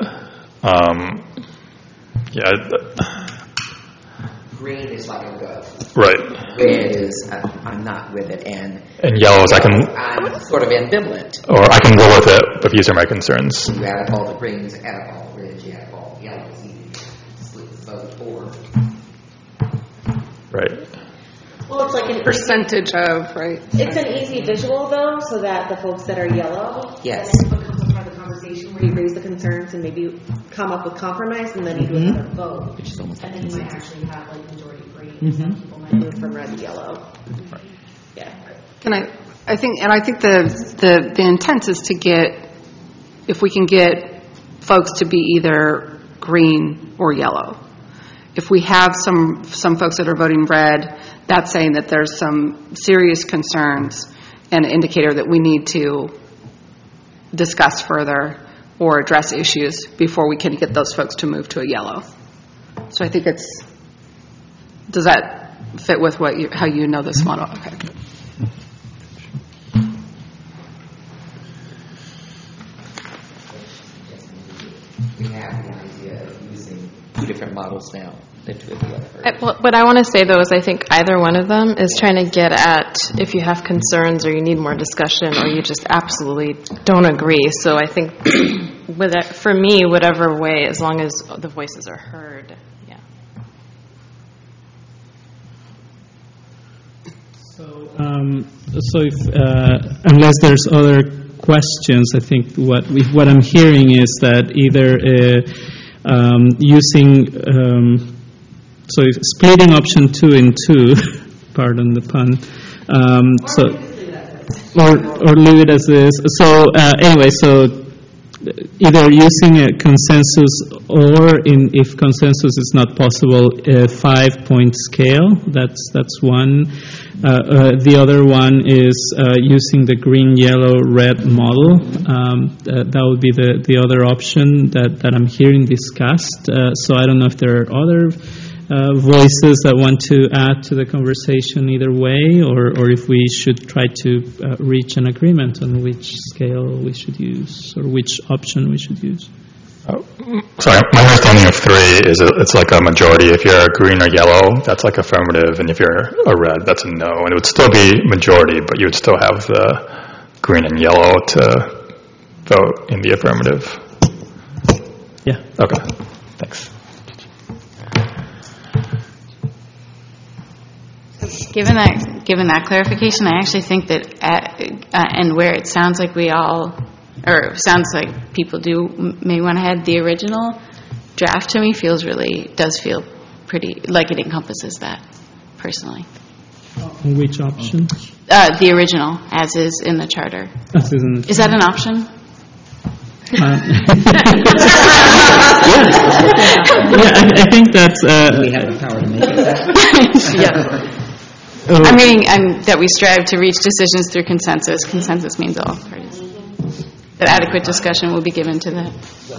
Green is like a go. Right. Red is I'm not with it, and yellow is I'm sort of ambivalent. Or I can go with it, but these are my concerns. You add up all the greens, add up all the reds, you add up all the yellows, you split the vote or. Right. Well, it's like an percentage of, right? It's an easy visual, though, so that the folks that are yellow, yes, it becomes a part of the conversation where you raise the concerns and maybe come up with compromise, and then you do another vote, and then you might actually have majority green. Some people might move from red to yellow. Yeah. I think the intent is to get, if we can get folks to be either green or yellow. If we have some folks that are voting red, that's saying that there's some serious concerns and an indicator that we need to discuss further or address issues before we can get those folks to move to a yellow. So I think does that fit with how you know this model? Okay. We have the idea of using two different models now than two of the other. What I want to say, though, is I think either one of them is trying to get at if you have concerns or you need more discussion or you just absolutely don't agree. So I think for me, whatever way, as long as the voices are heard, yeah. So if, unless there's other questions, I think what I'm hearing is that either using so splitting option 2 in 2, pardon the pun, or leave it as is. So anyway, so either using a consensus or if consensus is not possible, a 5-point scale. That's one. The other one is using the green, yellow, red model. That would be the other option that I'm hearing discussed. So I don't know if there are other voices that want to add to the conversation either way, or if we should try to reach an agreement on which scale we should use or which option we should use. Sorry, my understanding of 3 is it's like a majority. If you're green or yellow, that's like affirmative, and if you're a red, that's a no. And it would still be majority, but you would still have the green and yellow to vote in the affirmative. Yeah. Okay. Thanks. Given that clarification, I actually think that and where it sounds like sounds like people may want to have the original draft, to me does feel pretty like it encompasses that, personally. Which option? The original, as is in the charter. Is that an option? Yeah, I think that's... we have the power to make it that. Yeah. I'm reading that we strive to reach decisions through consensus. Consensus means all parties. That adequate discussion will be given to that.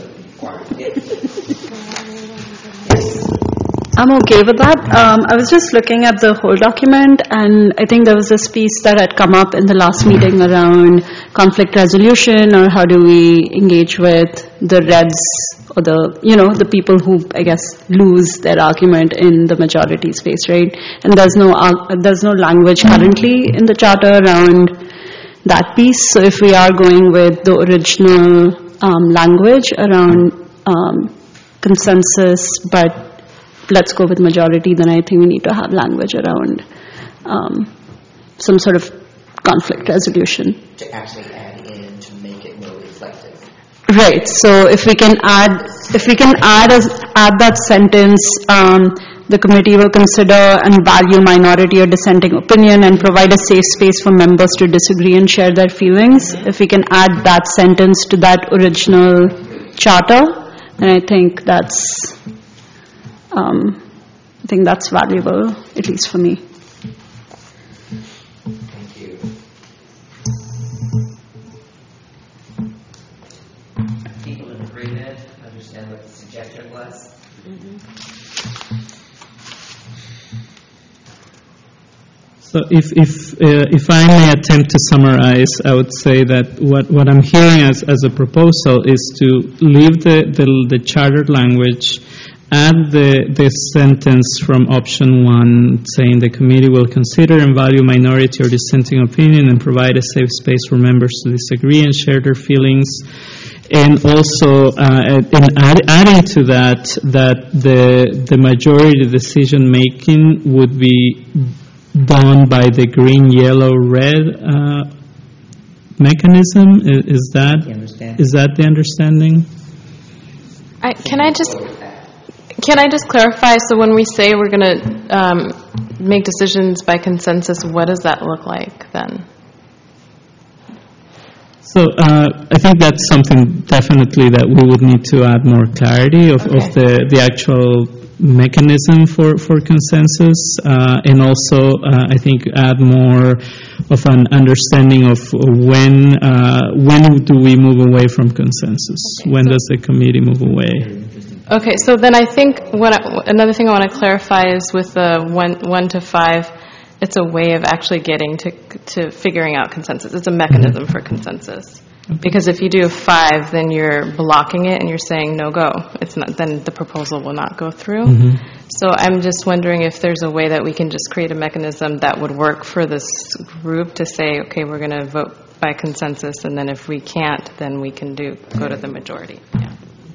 I'm okay with that. I was just looking at the whole document, and I think there was this piece that had come up in the last meeting around conflict resolution, or how do we engage with the Reds or the people who, I guess, lose their argument in the majority space, right? And there's no language currently in the charter around that piece. So if we are going with the original language around consensus, but let's go with majority, then I think we need to have language around some sort of conflict resolution. To actually add in to make it more reflective. Right. So if we can add that sentence, the committee will consider and value minority or dissenting opinion and provide a safe space for members to disagree and share their feelings. If we can add that sentence to that original charter, then I think that's valuable, at least for me. Thank you. People in agreement understand what the suggestion was. So if I may attempt to summarize, I would say that what I'm hearing as a proposal is to leave the chartered language, add the sentence from option 1 saying the committee will consider and value minority or dissenting opinion and provide a safe space for members to disagree and share their feelings. And also adding to that the majority decision making would be done by the green, yellow, red mechanism. Is that the understanding? Can I just clarify? So when we say we're going to make decisions by consensus, what does that look like then? So I think that's something definitely that we would need to add more clarity of the actual mechanism for consensus, and also I think add more of an understanding of when do we move away from consensus? When does the committee move away? Okay, so then I think another thing I want to clarify is with the 1 to 5, it's a way of actually getting to figuring out consensus. It's a mechanism for consensus. Because if you do a 5, then you're blocking it and you're saying no go. It's not. Then the proposal will not go through. So I'm just wondering if there's a way that we can just create a mechanism that would work for this group to say, okay, we're going to vote by consensus, and then if we can't, then we can go to the majority. Yeah.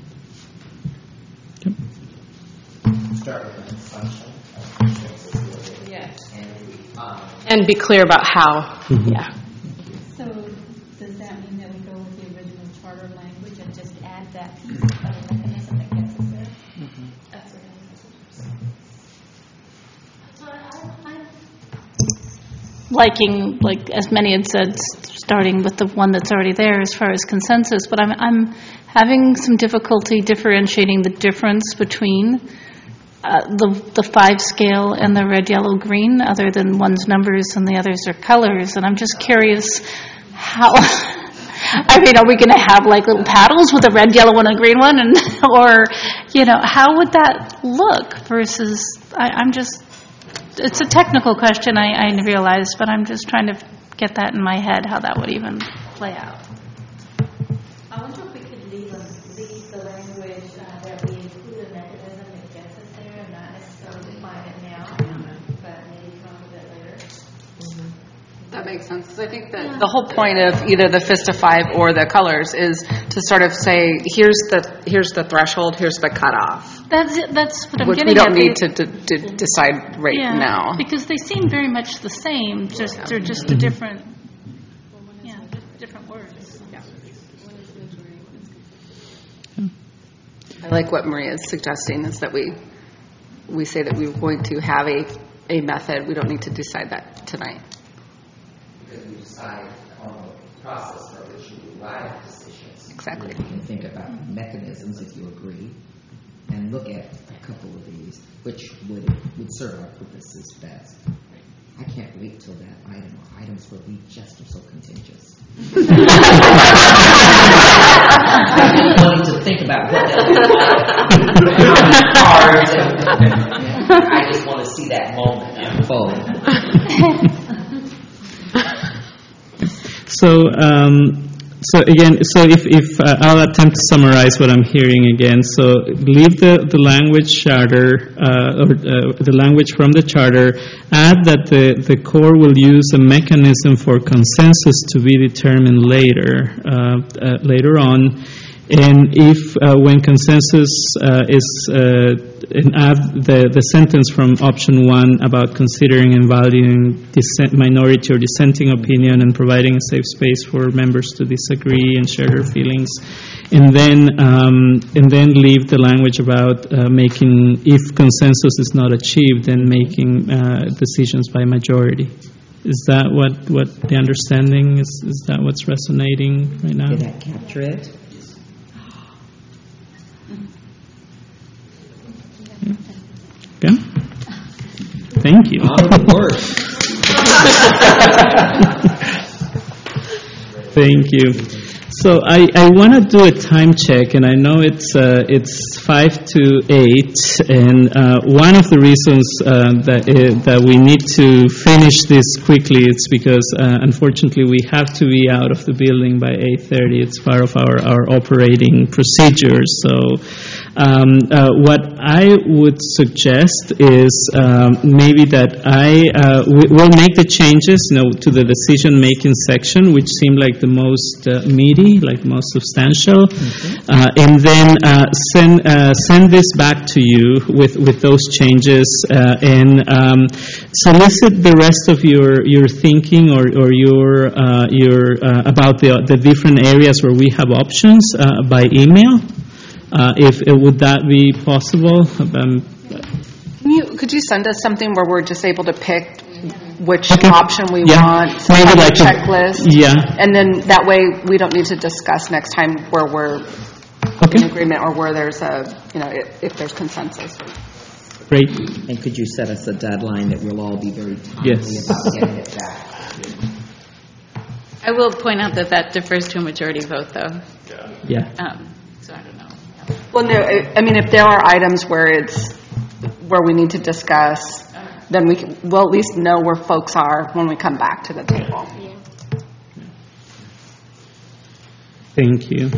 Start with an assumption. And be clear about how. Yeah. So does that mean that we go with the original charter language and just add that piece of the mechanism that gets us there? That's liking, like as many had said, starting with the one that's already there as far as consensus, but I'm having some difficulty differentiating the difference between the 5 scale and the red, yellow, green, other than one's numbers and the others are colors. And I'm just curious how, I mean, are we going to have like little paddles with a red, yellow, and a green one? And, or, how would that look versus, I'm just, it's a technical question, I realize, but I'm just trying to get that in my head, how that would even play out. I wonder if we could leave the language that we include a mechanism that gets us there and not necessarily define it now, but maybe come up with it later. That makes sense. I think that the whole point of either the FISTA 5 or the colors is to sort of say, here's the threshold, here's the cutoff. That's what I'm which getting we don't at. need to decide right now. Because they seem very much the same, they're just a different, different words. I like what Maria is suggesting, is that we say that we're going to have a method. We don't need to decide that tonight. Because we decide on the process for which you arrive at decisions. Exactly. We can think about mechanisms, if you agree, and look at a couple of these, which would serve our purposes best. I can't wait till that item or items where we just are so contagious. I'm wanting to think about what cards. I just want to see that moment unfold. So if I'll attempt to summarize what I'm hearing again. So leave the language charter, or the language from the charter, add that the core will use a mechanism for consensus to be determined later on. And if when consensus is, and add the sentence from option 1 about considering and valuing minority or dissenting opinion and providing a safe space for members to disagree and share their feelings, and then leave the language about making, if consensus is not achieved, then making decisions by majority. Is that what the understanding is? Is that what's resonating right now? Did that capture it? Yeah. Thank you. Thank you. So I want to do a time check, and I know it's 5 to 8, and one of the reasons that we need to finish this quickly is because unfortunately we have to be out of the building by 8:30. It's part of our operating procedures. So what I would suggest is maybe that we'll make the changes, to the decision-making section, which seem like the most meaty, like most substantial, and then send this back to you with those changes, and solicit the rest of your thinking or your about the different areas where we have options by email. Would that be possible? Could you send us something where we're just able to pick which option we Yeah. want, some Maybe kind of like a- checklist. yeah. And then that way, we don't need to discuss next time where we're in agreement or where there's if there's consensus. Great. And could you set us a deadline that we'll all be very timely Yes. about getting it back? I will point out that differs to a majority vote, though. Yeah. So I don't know. Well, no, I mean, if there are items where we need to discuss, then we'll at least know where folks are when we come back to the table. Thank you.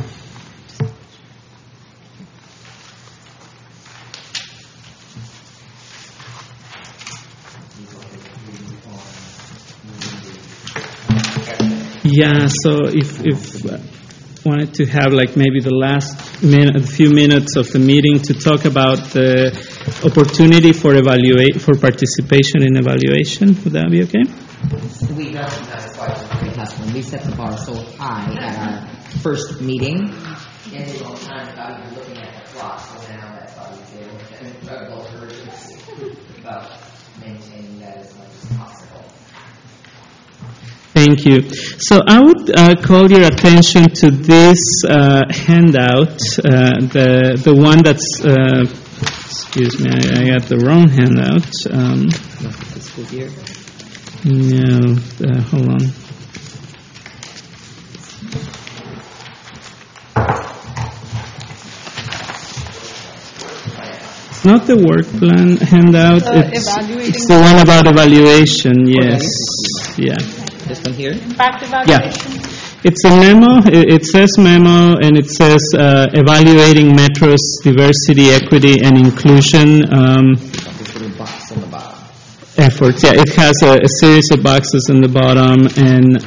Yeah, so if wanted to have like maybe the last few minutes of the meeting to talk about the opportunity for participation in evaluation. Would that be okay? We recognize when we set the bar so high at our first meeting. And a long time about even looking at the clock, so now that's obviously an incredible urgency about maintaining that as much as possible. Thank you. So I would call your attention to this handout, the one that's, excuse me, I got the wrong handout. Fiscal year? No, hold on. It's not the work plan handout, it's the one about evaluation, yes. Yeah. This one here? Impact Yeah. It's a memo. It says memo, and it says evaluating Metro's diversity, equity, and inclusion This little box on the bottom. efforts. Yeah, it has a series of boxes on the bottom, and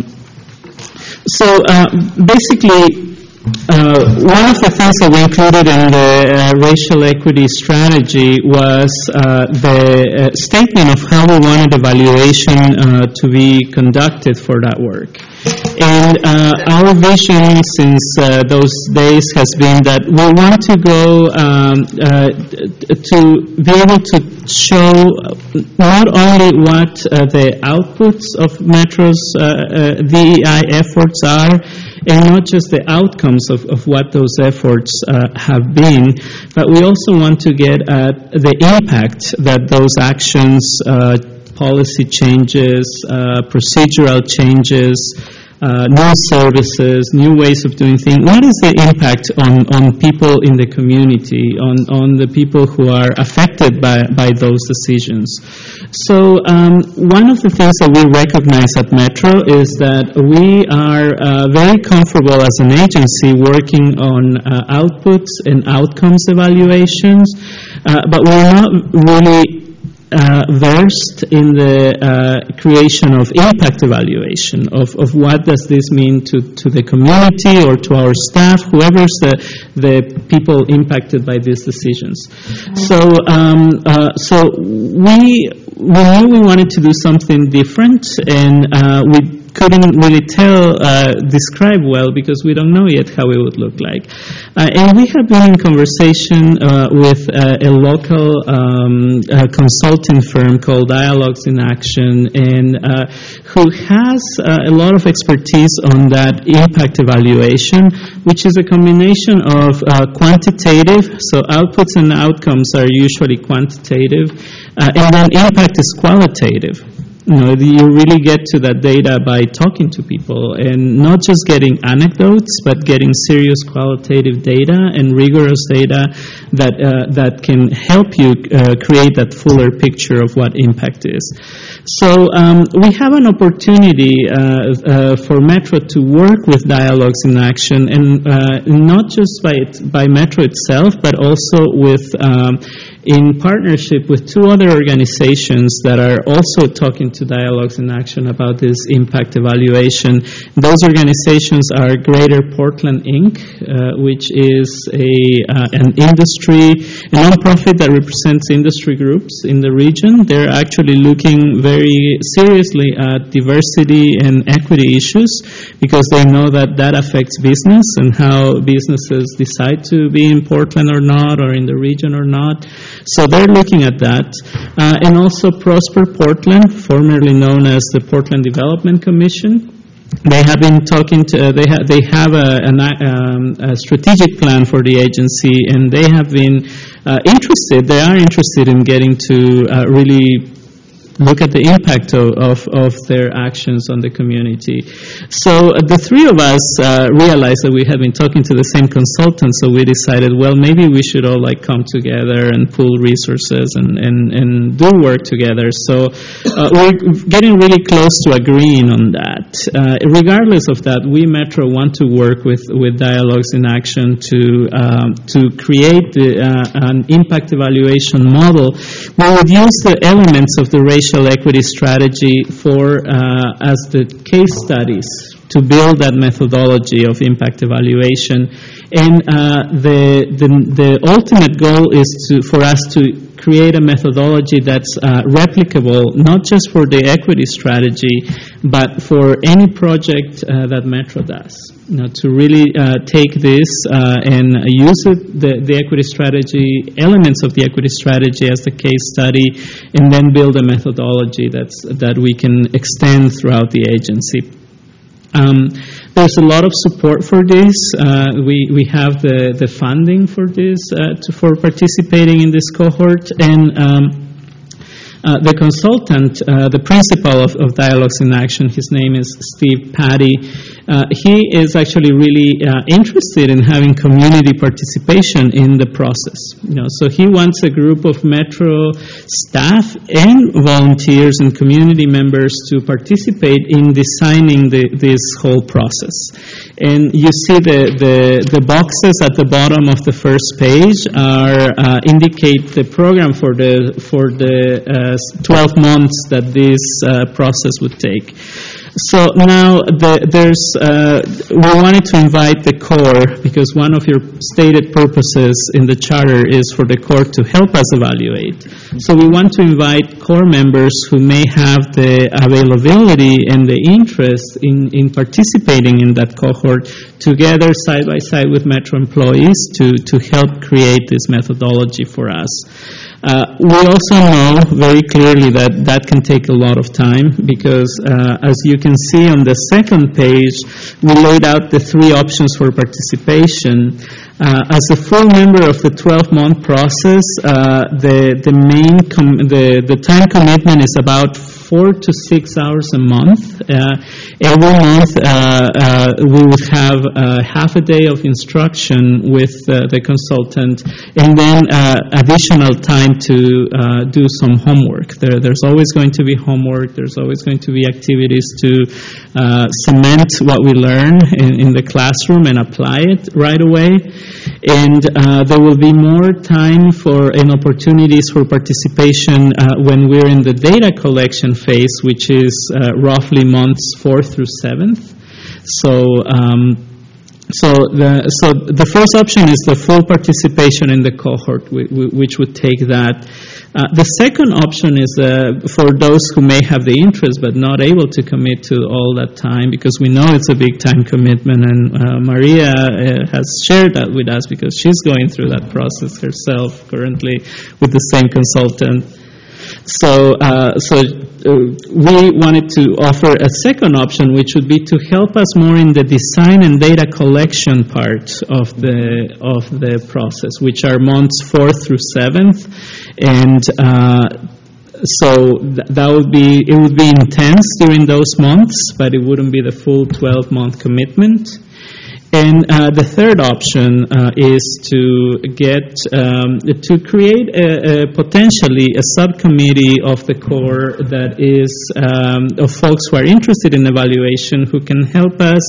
so basically, one of the things that we included in the racial equity strategy was the statement of how we wanted evaluation to be conducted for that work. And our vision since those days has been that we want to go to be able to show not only what the outputs of Metro's DEI efforts are, and not just the outcomes of what those efforts have been, but we also want to get at the impact that those actions, policy changes, procedural changes, new services, new ways of doing things. What is the impact on people in the community, on the people who are affected by those decisions? So one of the things that we recognize at Metro is that we are very comfortable as an agency working on outputs and outcomes evaluations, but we're not really versed in the creation of impact evaluation, of what does this mean to the community or to our staff, whoever's the people impacted by these decisions. So we knew we wanted to do something different, and we couldn't really describe well because we don't know yet how it would look like. And we have been in conversation with a local consulting firm called Dialogues in Action, and who has a lot of expertise on that impact evaluation, which is a combination of quantitative, so outputs and outcomes are usually quantitative, and then impact is qualitative. You really get to that data by talking to people and not just getting anecdotes, but getting serious qualitative data and rigorous data that can help you create that fuller picture of what impact is. So we have an opportunity for Metro to work with Dialogues in Action, and not just by Metro itself, but also with in partnership with two other organizations that are also talking to Dialogues in Action about this impact evaluation. Those organizations are Greater Portland Inc., which is an industry, a nonprofit that represents industry groups in the region. They're actually looking very seriously at diversity and equity issues because they know that affects business and how businesses decide to be in Portland or not, or in the region or not. So they're looking at that. And also Prosper Portland, formerly known as the Portland Development Commission. They have been talking to, they have a strategic plan for the agency, and they have been they are interested in getting to really look at the impact of their actions on the community. So the three of us realized that we had been talking to the same consultant, so we decided, well, maybe we should all come together and pool resources and do work together. So we're getting really close to agreeing on that. Regardless of that, we Metro want to work with Dialogues in Action to create an impact evaluation model. We would use the elements of the racial equity strategy as the case studies to build that methodology of impact evaluation. And the ultimate goal is for us to create a methodology that's replicable, not just for the equity strategy, but for any project that Metro does. To really take this and use the equity strategy, elements of the equity strategy as the case study, and then build a methodology that we can extend throughout the agency. There's a lot of support for this. We have the funding for this, for participating in this cohort, and the consultant, the principal of Dialogues in Action, his name is Steve Patty. He is actually really interested in having community participation in the process. So he wants a group of Metro staff and volunteers and community members to participate in designing this whole process. And you see the boxes at the bottom of the first page indicate the program for the 12 months that this process would take. So now we wanted to invite the Corps, because one of your stated purposes in the charter is for the Corps to help us evaluate. So we want to invite Corps members who may have the availability and the interest in participating in that cohort together side by side with Metro employees to help create this methodology for us. We also know very clearly that can take a lot of time, because as you can see on the second page, we laid out the three options for participation. As a full member of the 12-month process, the time commitment is about 4 to 6 hours a month. Every month we would have half a day of instruction with the consultant, and then additional time to do some homework. There's always going to be homework. There's always going to be activities to cement what we learn in the classroom and apply it right away. And there will be more time and opportunities for participation when we're in the data collection phase, which is roughly months 4th through 7th. So the first option is the full participation in the cohort, which would take that. The second option is for those who may have the interest but not able to commit to all that time, because we know it's a big time commitment, and Maria has shared that with us because she's going through that process herself currently with the same consultant. So we wanted to offer a second option, which would be to help us more in the design and data collection part of the process, which are months 4th through 7th, and so it would be intense during those months, but it wouldn't be the full 12-month commitment. And the third option is to create potentially a subcommittee of the Corps that is of folks who are interested in evaluation, who can help us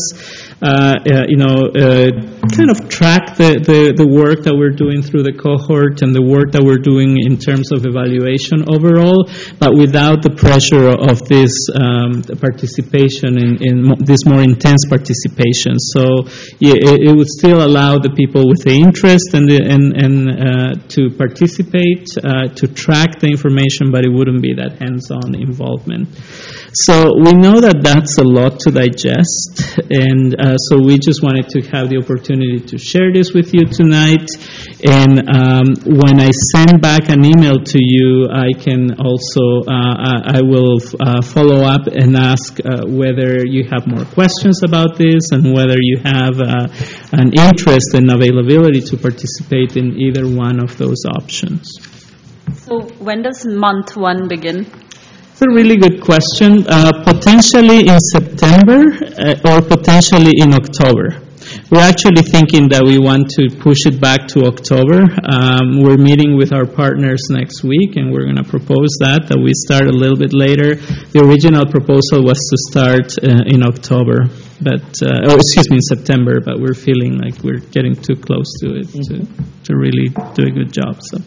kind of track the work that we're doing through the cohort and the work that we're doing in terms of evaluation overall, but without the pressure of this participation in this more intense participation. So it would still allow the people with the interest and to participate, to track the information, but it wouldn't be that hands-on involvement. So we know that that's a lot to digest, and So we just wanted to have the opportunity to share this with you tonight. And when I send back an email to you, I can also, I will follow up and ask whether you have more questions about this and whether you have an interest and availability to participate in either one of those options. So when does month one begin? It's a really good question. Potentially in September or potentially in October. We're actually thinking that we want to push it back to October. We're meeting with our partners next week, and we're going to propose that we start a little bit later. The original proposal was to start in October, in September, but we're feeling like we're getting too close to it to really do a good job. So.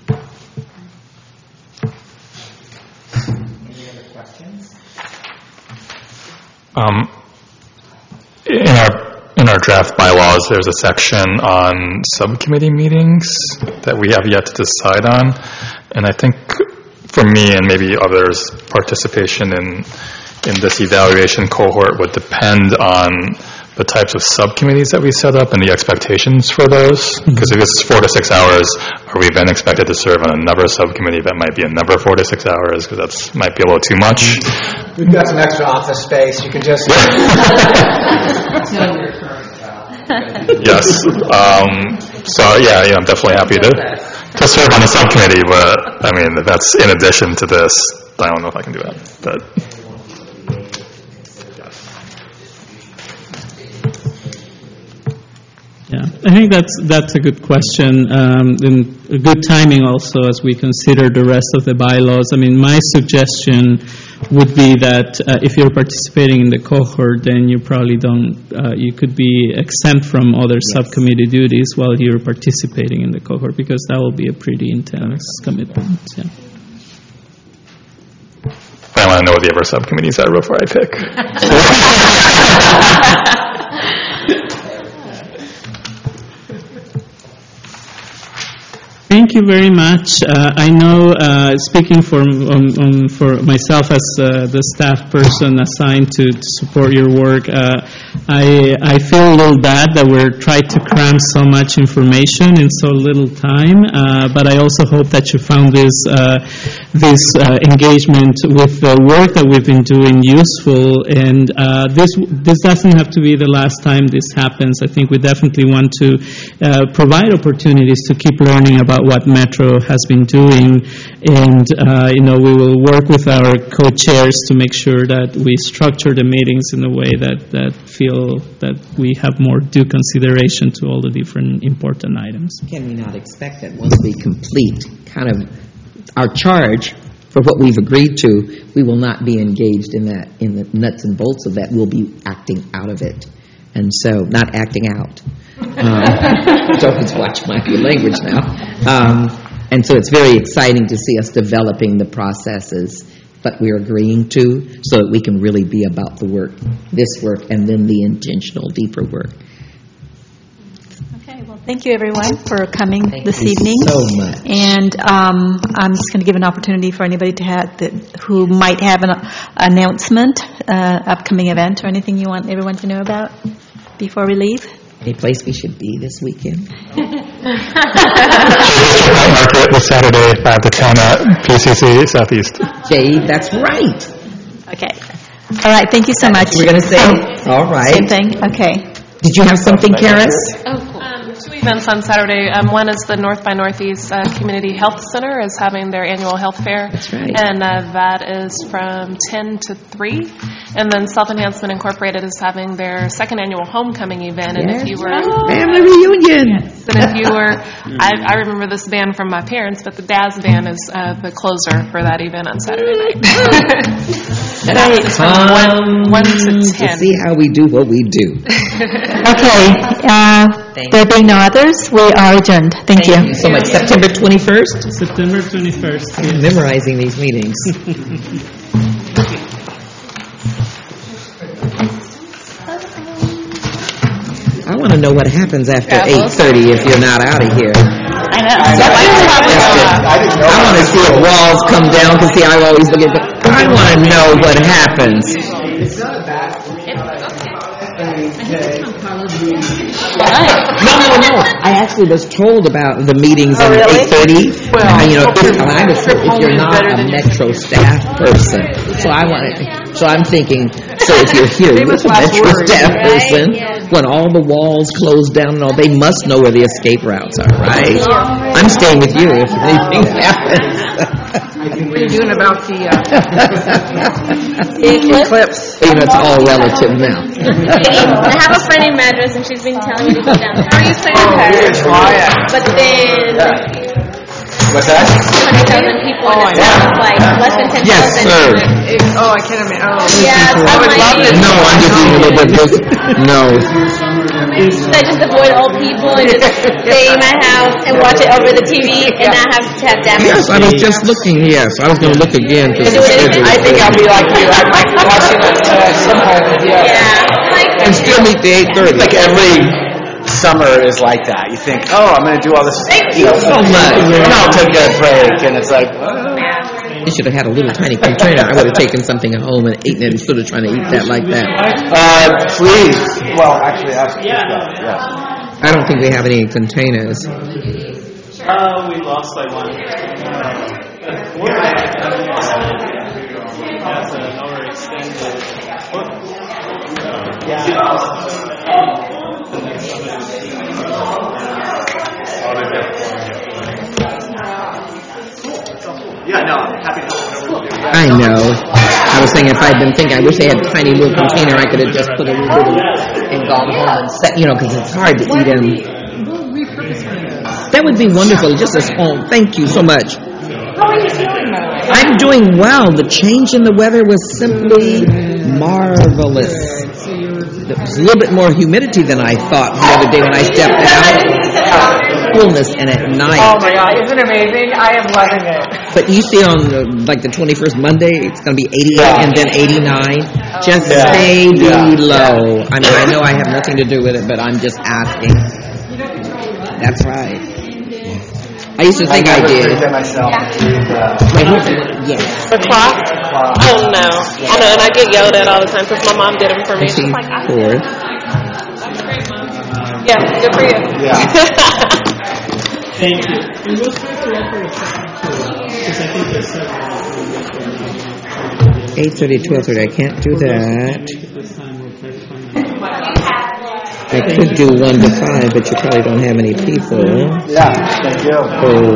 In our draft bylaws, there's a section on subcommittee meetings that we have yet to decide on, and I think for me and maybe others, participation in this evaluation cohort would depend on the types of subcommittees that we set up and the expectations for those. Because if it's 4 to 6 hours, are we then expected to serve on another subcommittee that might be another 4 to 6 hours? Because that might be a little too much. We've got some extra office space. You can just... Yes. So, yeah, I'm definitely happy to serve on a subcommittee, but, I mean, that's in addition to this. I don't know if I can do that, but... Yeah, I think that's a good question, and a good timing also as we consider the rest of the bylaws. I mean, my suggestion would be that if you're participating in the cohort, then you probably you could be exempt from other subcommittee duties while you're participating in the cohort, because that will be a pretty intense commitment. Yeah. I want to know what the other subcommittees are before I pick. Thank you very much. I know, speaking for myself as the staff person assigned to support your work, I feel a little bad that we're trying to cram so much information in so little time, but I also hope that you found this engagement with the work that we've been doing useful, and this doesn't have to be the last time this happens. I think we definitely want to provide opportunities to keep learning about what Metro has been doing, and we will work with our co-chairs to make sure that we structure the meetings in a way that feel that we have more due consideration to all the different important items. Can we not expect that once we complete kind of our charge for what we've agreed to, we will not be engaged in the nuts and bolts of that. We'll be acting out of it. And so, not acting out. Don't watch my language now. And so it's very exciting to see us developing the processes that we're agreeing to so that we can really be about the work, this work, and then the intentional, deeper work. Okay, well, thank you, everyone, for coming this evening. So much. And I'm just going to give an opportunity for anybody to have who might have an announcement, upcoming event, or anything you want everyone to know about before we leave. Any place we should be this weekend? Market this Saturday, 5 to 10 at PCC Southeast. Jade, that's right. Okay. All right, thank you so much. We're going to say, all right. Same thing? Okay. Did you have something, Karis? Oh, cool. 2 events on Saturday. One is the North by Northeast Community Health Center is having their annual health fair. That's right. And that is from 10 to 3. And then Self Enhancement Incorporated is having their second annual homecoming event. And if you were... Family reunion. Yes. And if you were... I remember this band from my parents, but the Daz Band is the closer for that event on Saturday night. And that is from 1 to 10. To see how we do what we do. Okay. There being no others, we are adjourned. Thank you. Thank you so much. September 21st? September 21st. I'm memorizing these meetings. I want to know what happens after 8:30 if you're not out of here. I know. I want to see if walls come down because see, I always look at I want to know what happens. It's not a bad thing. No. I actually was told about the meetings at 8:30. Well, I was told if you're not a Metro staff person. So I'm thinking, so if you're here, you're a Metro staff person. When all the walls close down and all, they must know where the escape routes are, right? I'm staying with you if anything happens. What are you doing about the eclipse? It's all relative now. I have a friend in Madras, and she's been telling me to go down. How are you saying her? But then, What's that? 100,000 people, and it sounds like less than 10,000. Yes, sir. I can't imagine. Yeah, so I would love to. No, I'm just being a little bit. No. Should I just avoid old people and just stay in my house and watch it over the TV and not have to have damage? Yes, I was just looking. Yes, I was going to look again because I think I'll be like you. I'm like watching it at some point. Yeah. And still meet the 8:30. Like every summer is like that. You think, oh, I'm going to do all this. Thank you so much. And I'll take a break, and it's like, You should have had a little tiny container. I would have taken something home and eaten it instead of trying to eat that like that. Please. Well, actually, ask. I don't think we have any containers. We lost like one. That's an overextended. Yeah, no, I'm happy to open over. I know. I was saying if I'd been thinking, I wish they had a tiny little container I could have just put a little bit and gone home and set, because it's hard to eat them. That would be wonderful, just a small, thank you so much. How are you feeling, by the way? I'm doing well. The change in the weather was simply marvelous. There was a little bit more humidity than I thought the other day when I stepped out. Coolness and at night. Oh my God, isn't it amazing? I am loving it. But you see on the 21st Monday, it's going to be 88 and then 89. Just stay below. I mean, I know I have nothing to do with it, but I'm just asking. That's right. I used to think I did. Yes. The clock? Oh, no. I know, and I get yelled at all the time because my mom did them for me. She's like, yeah, good for you. Yeah. Thank you. And we'll try to offer a second tour, because I think there's several. 8:30, 12:30. I can't do that. I could do 1 to 5, but you probably don't have any people. Yeah, thank you. Oh.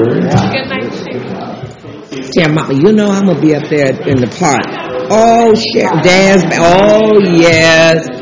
Yeah, Mama, I'm going to be up there in the park. Oh, shit. Daz, oh, yes.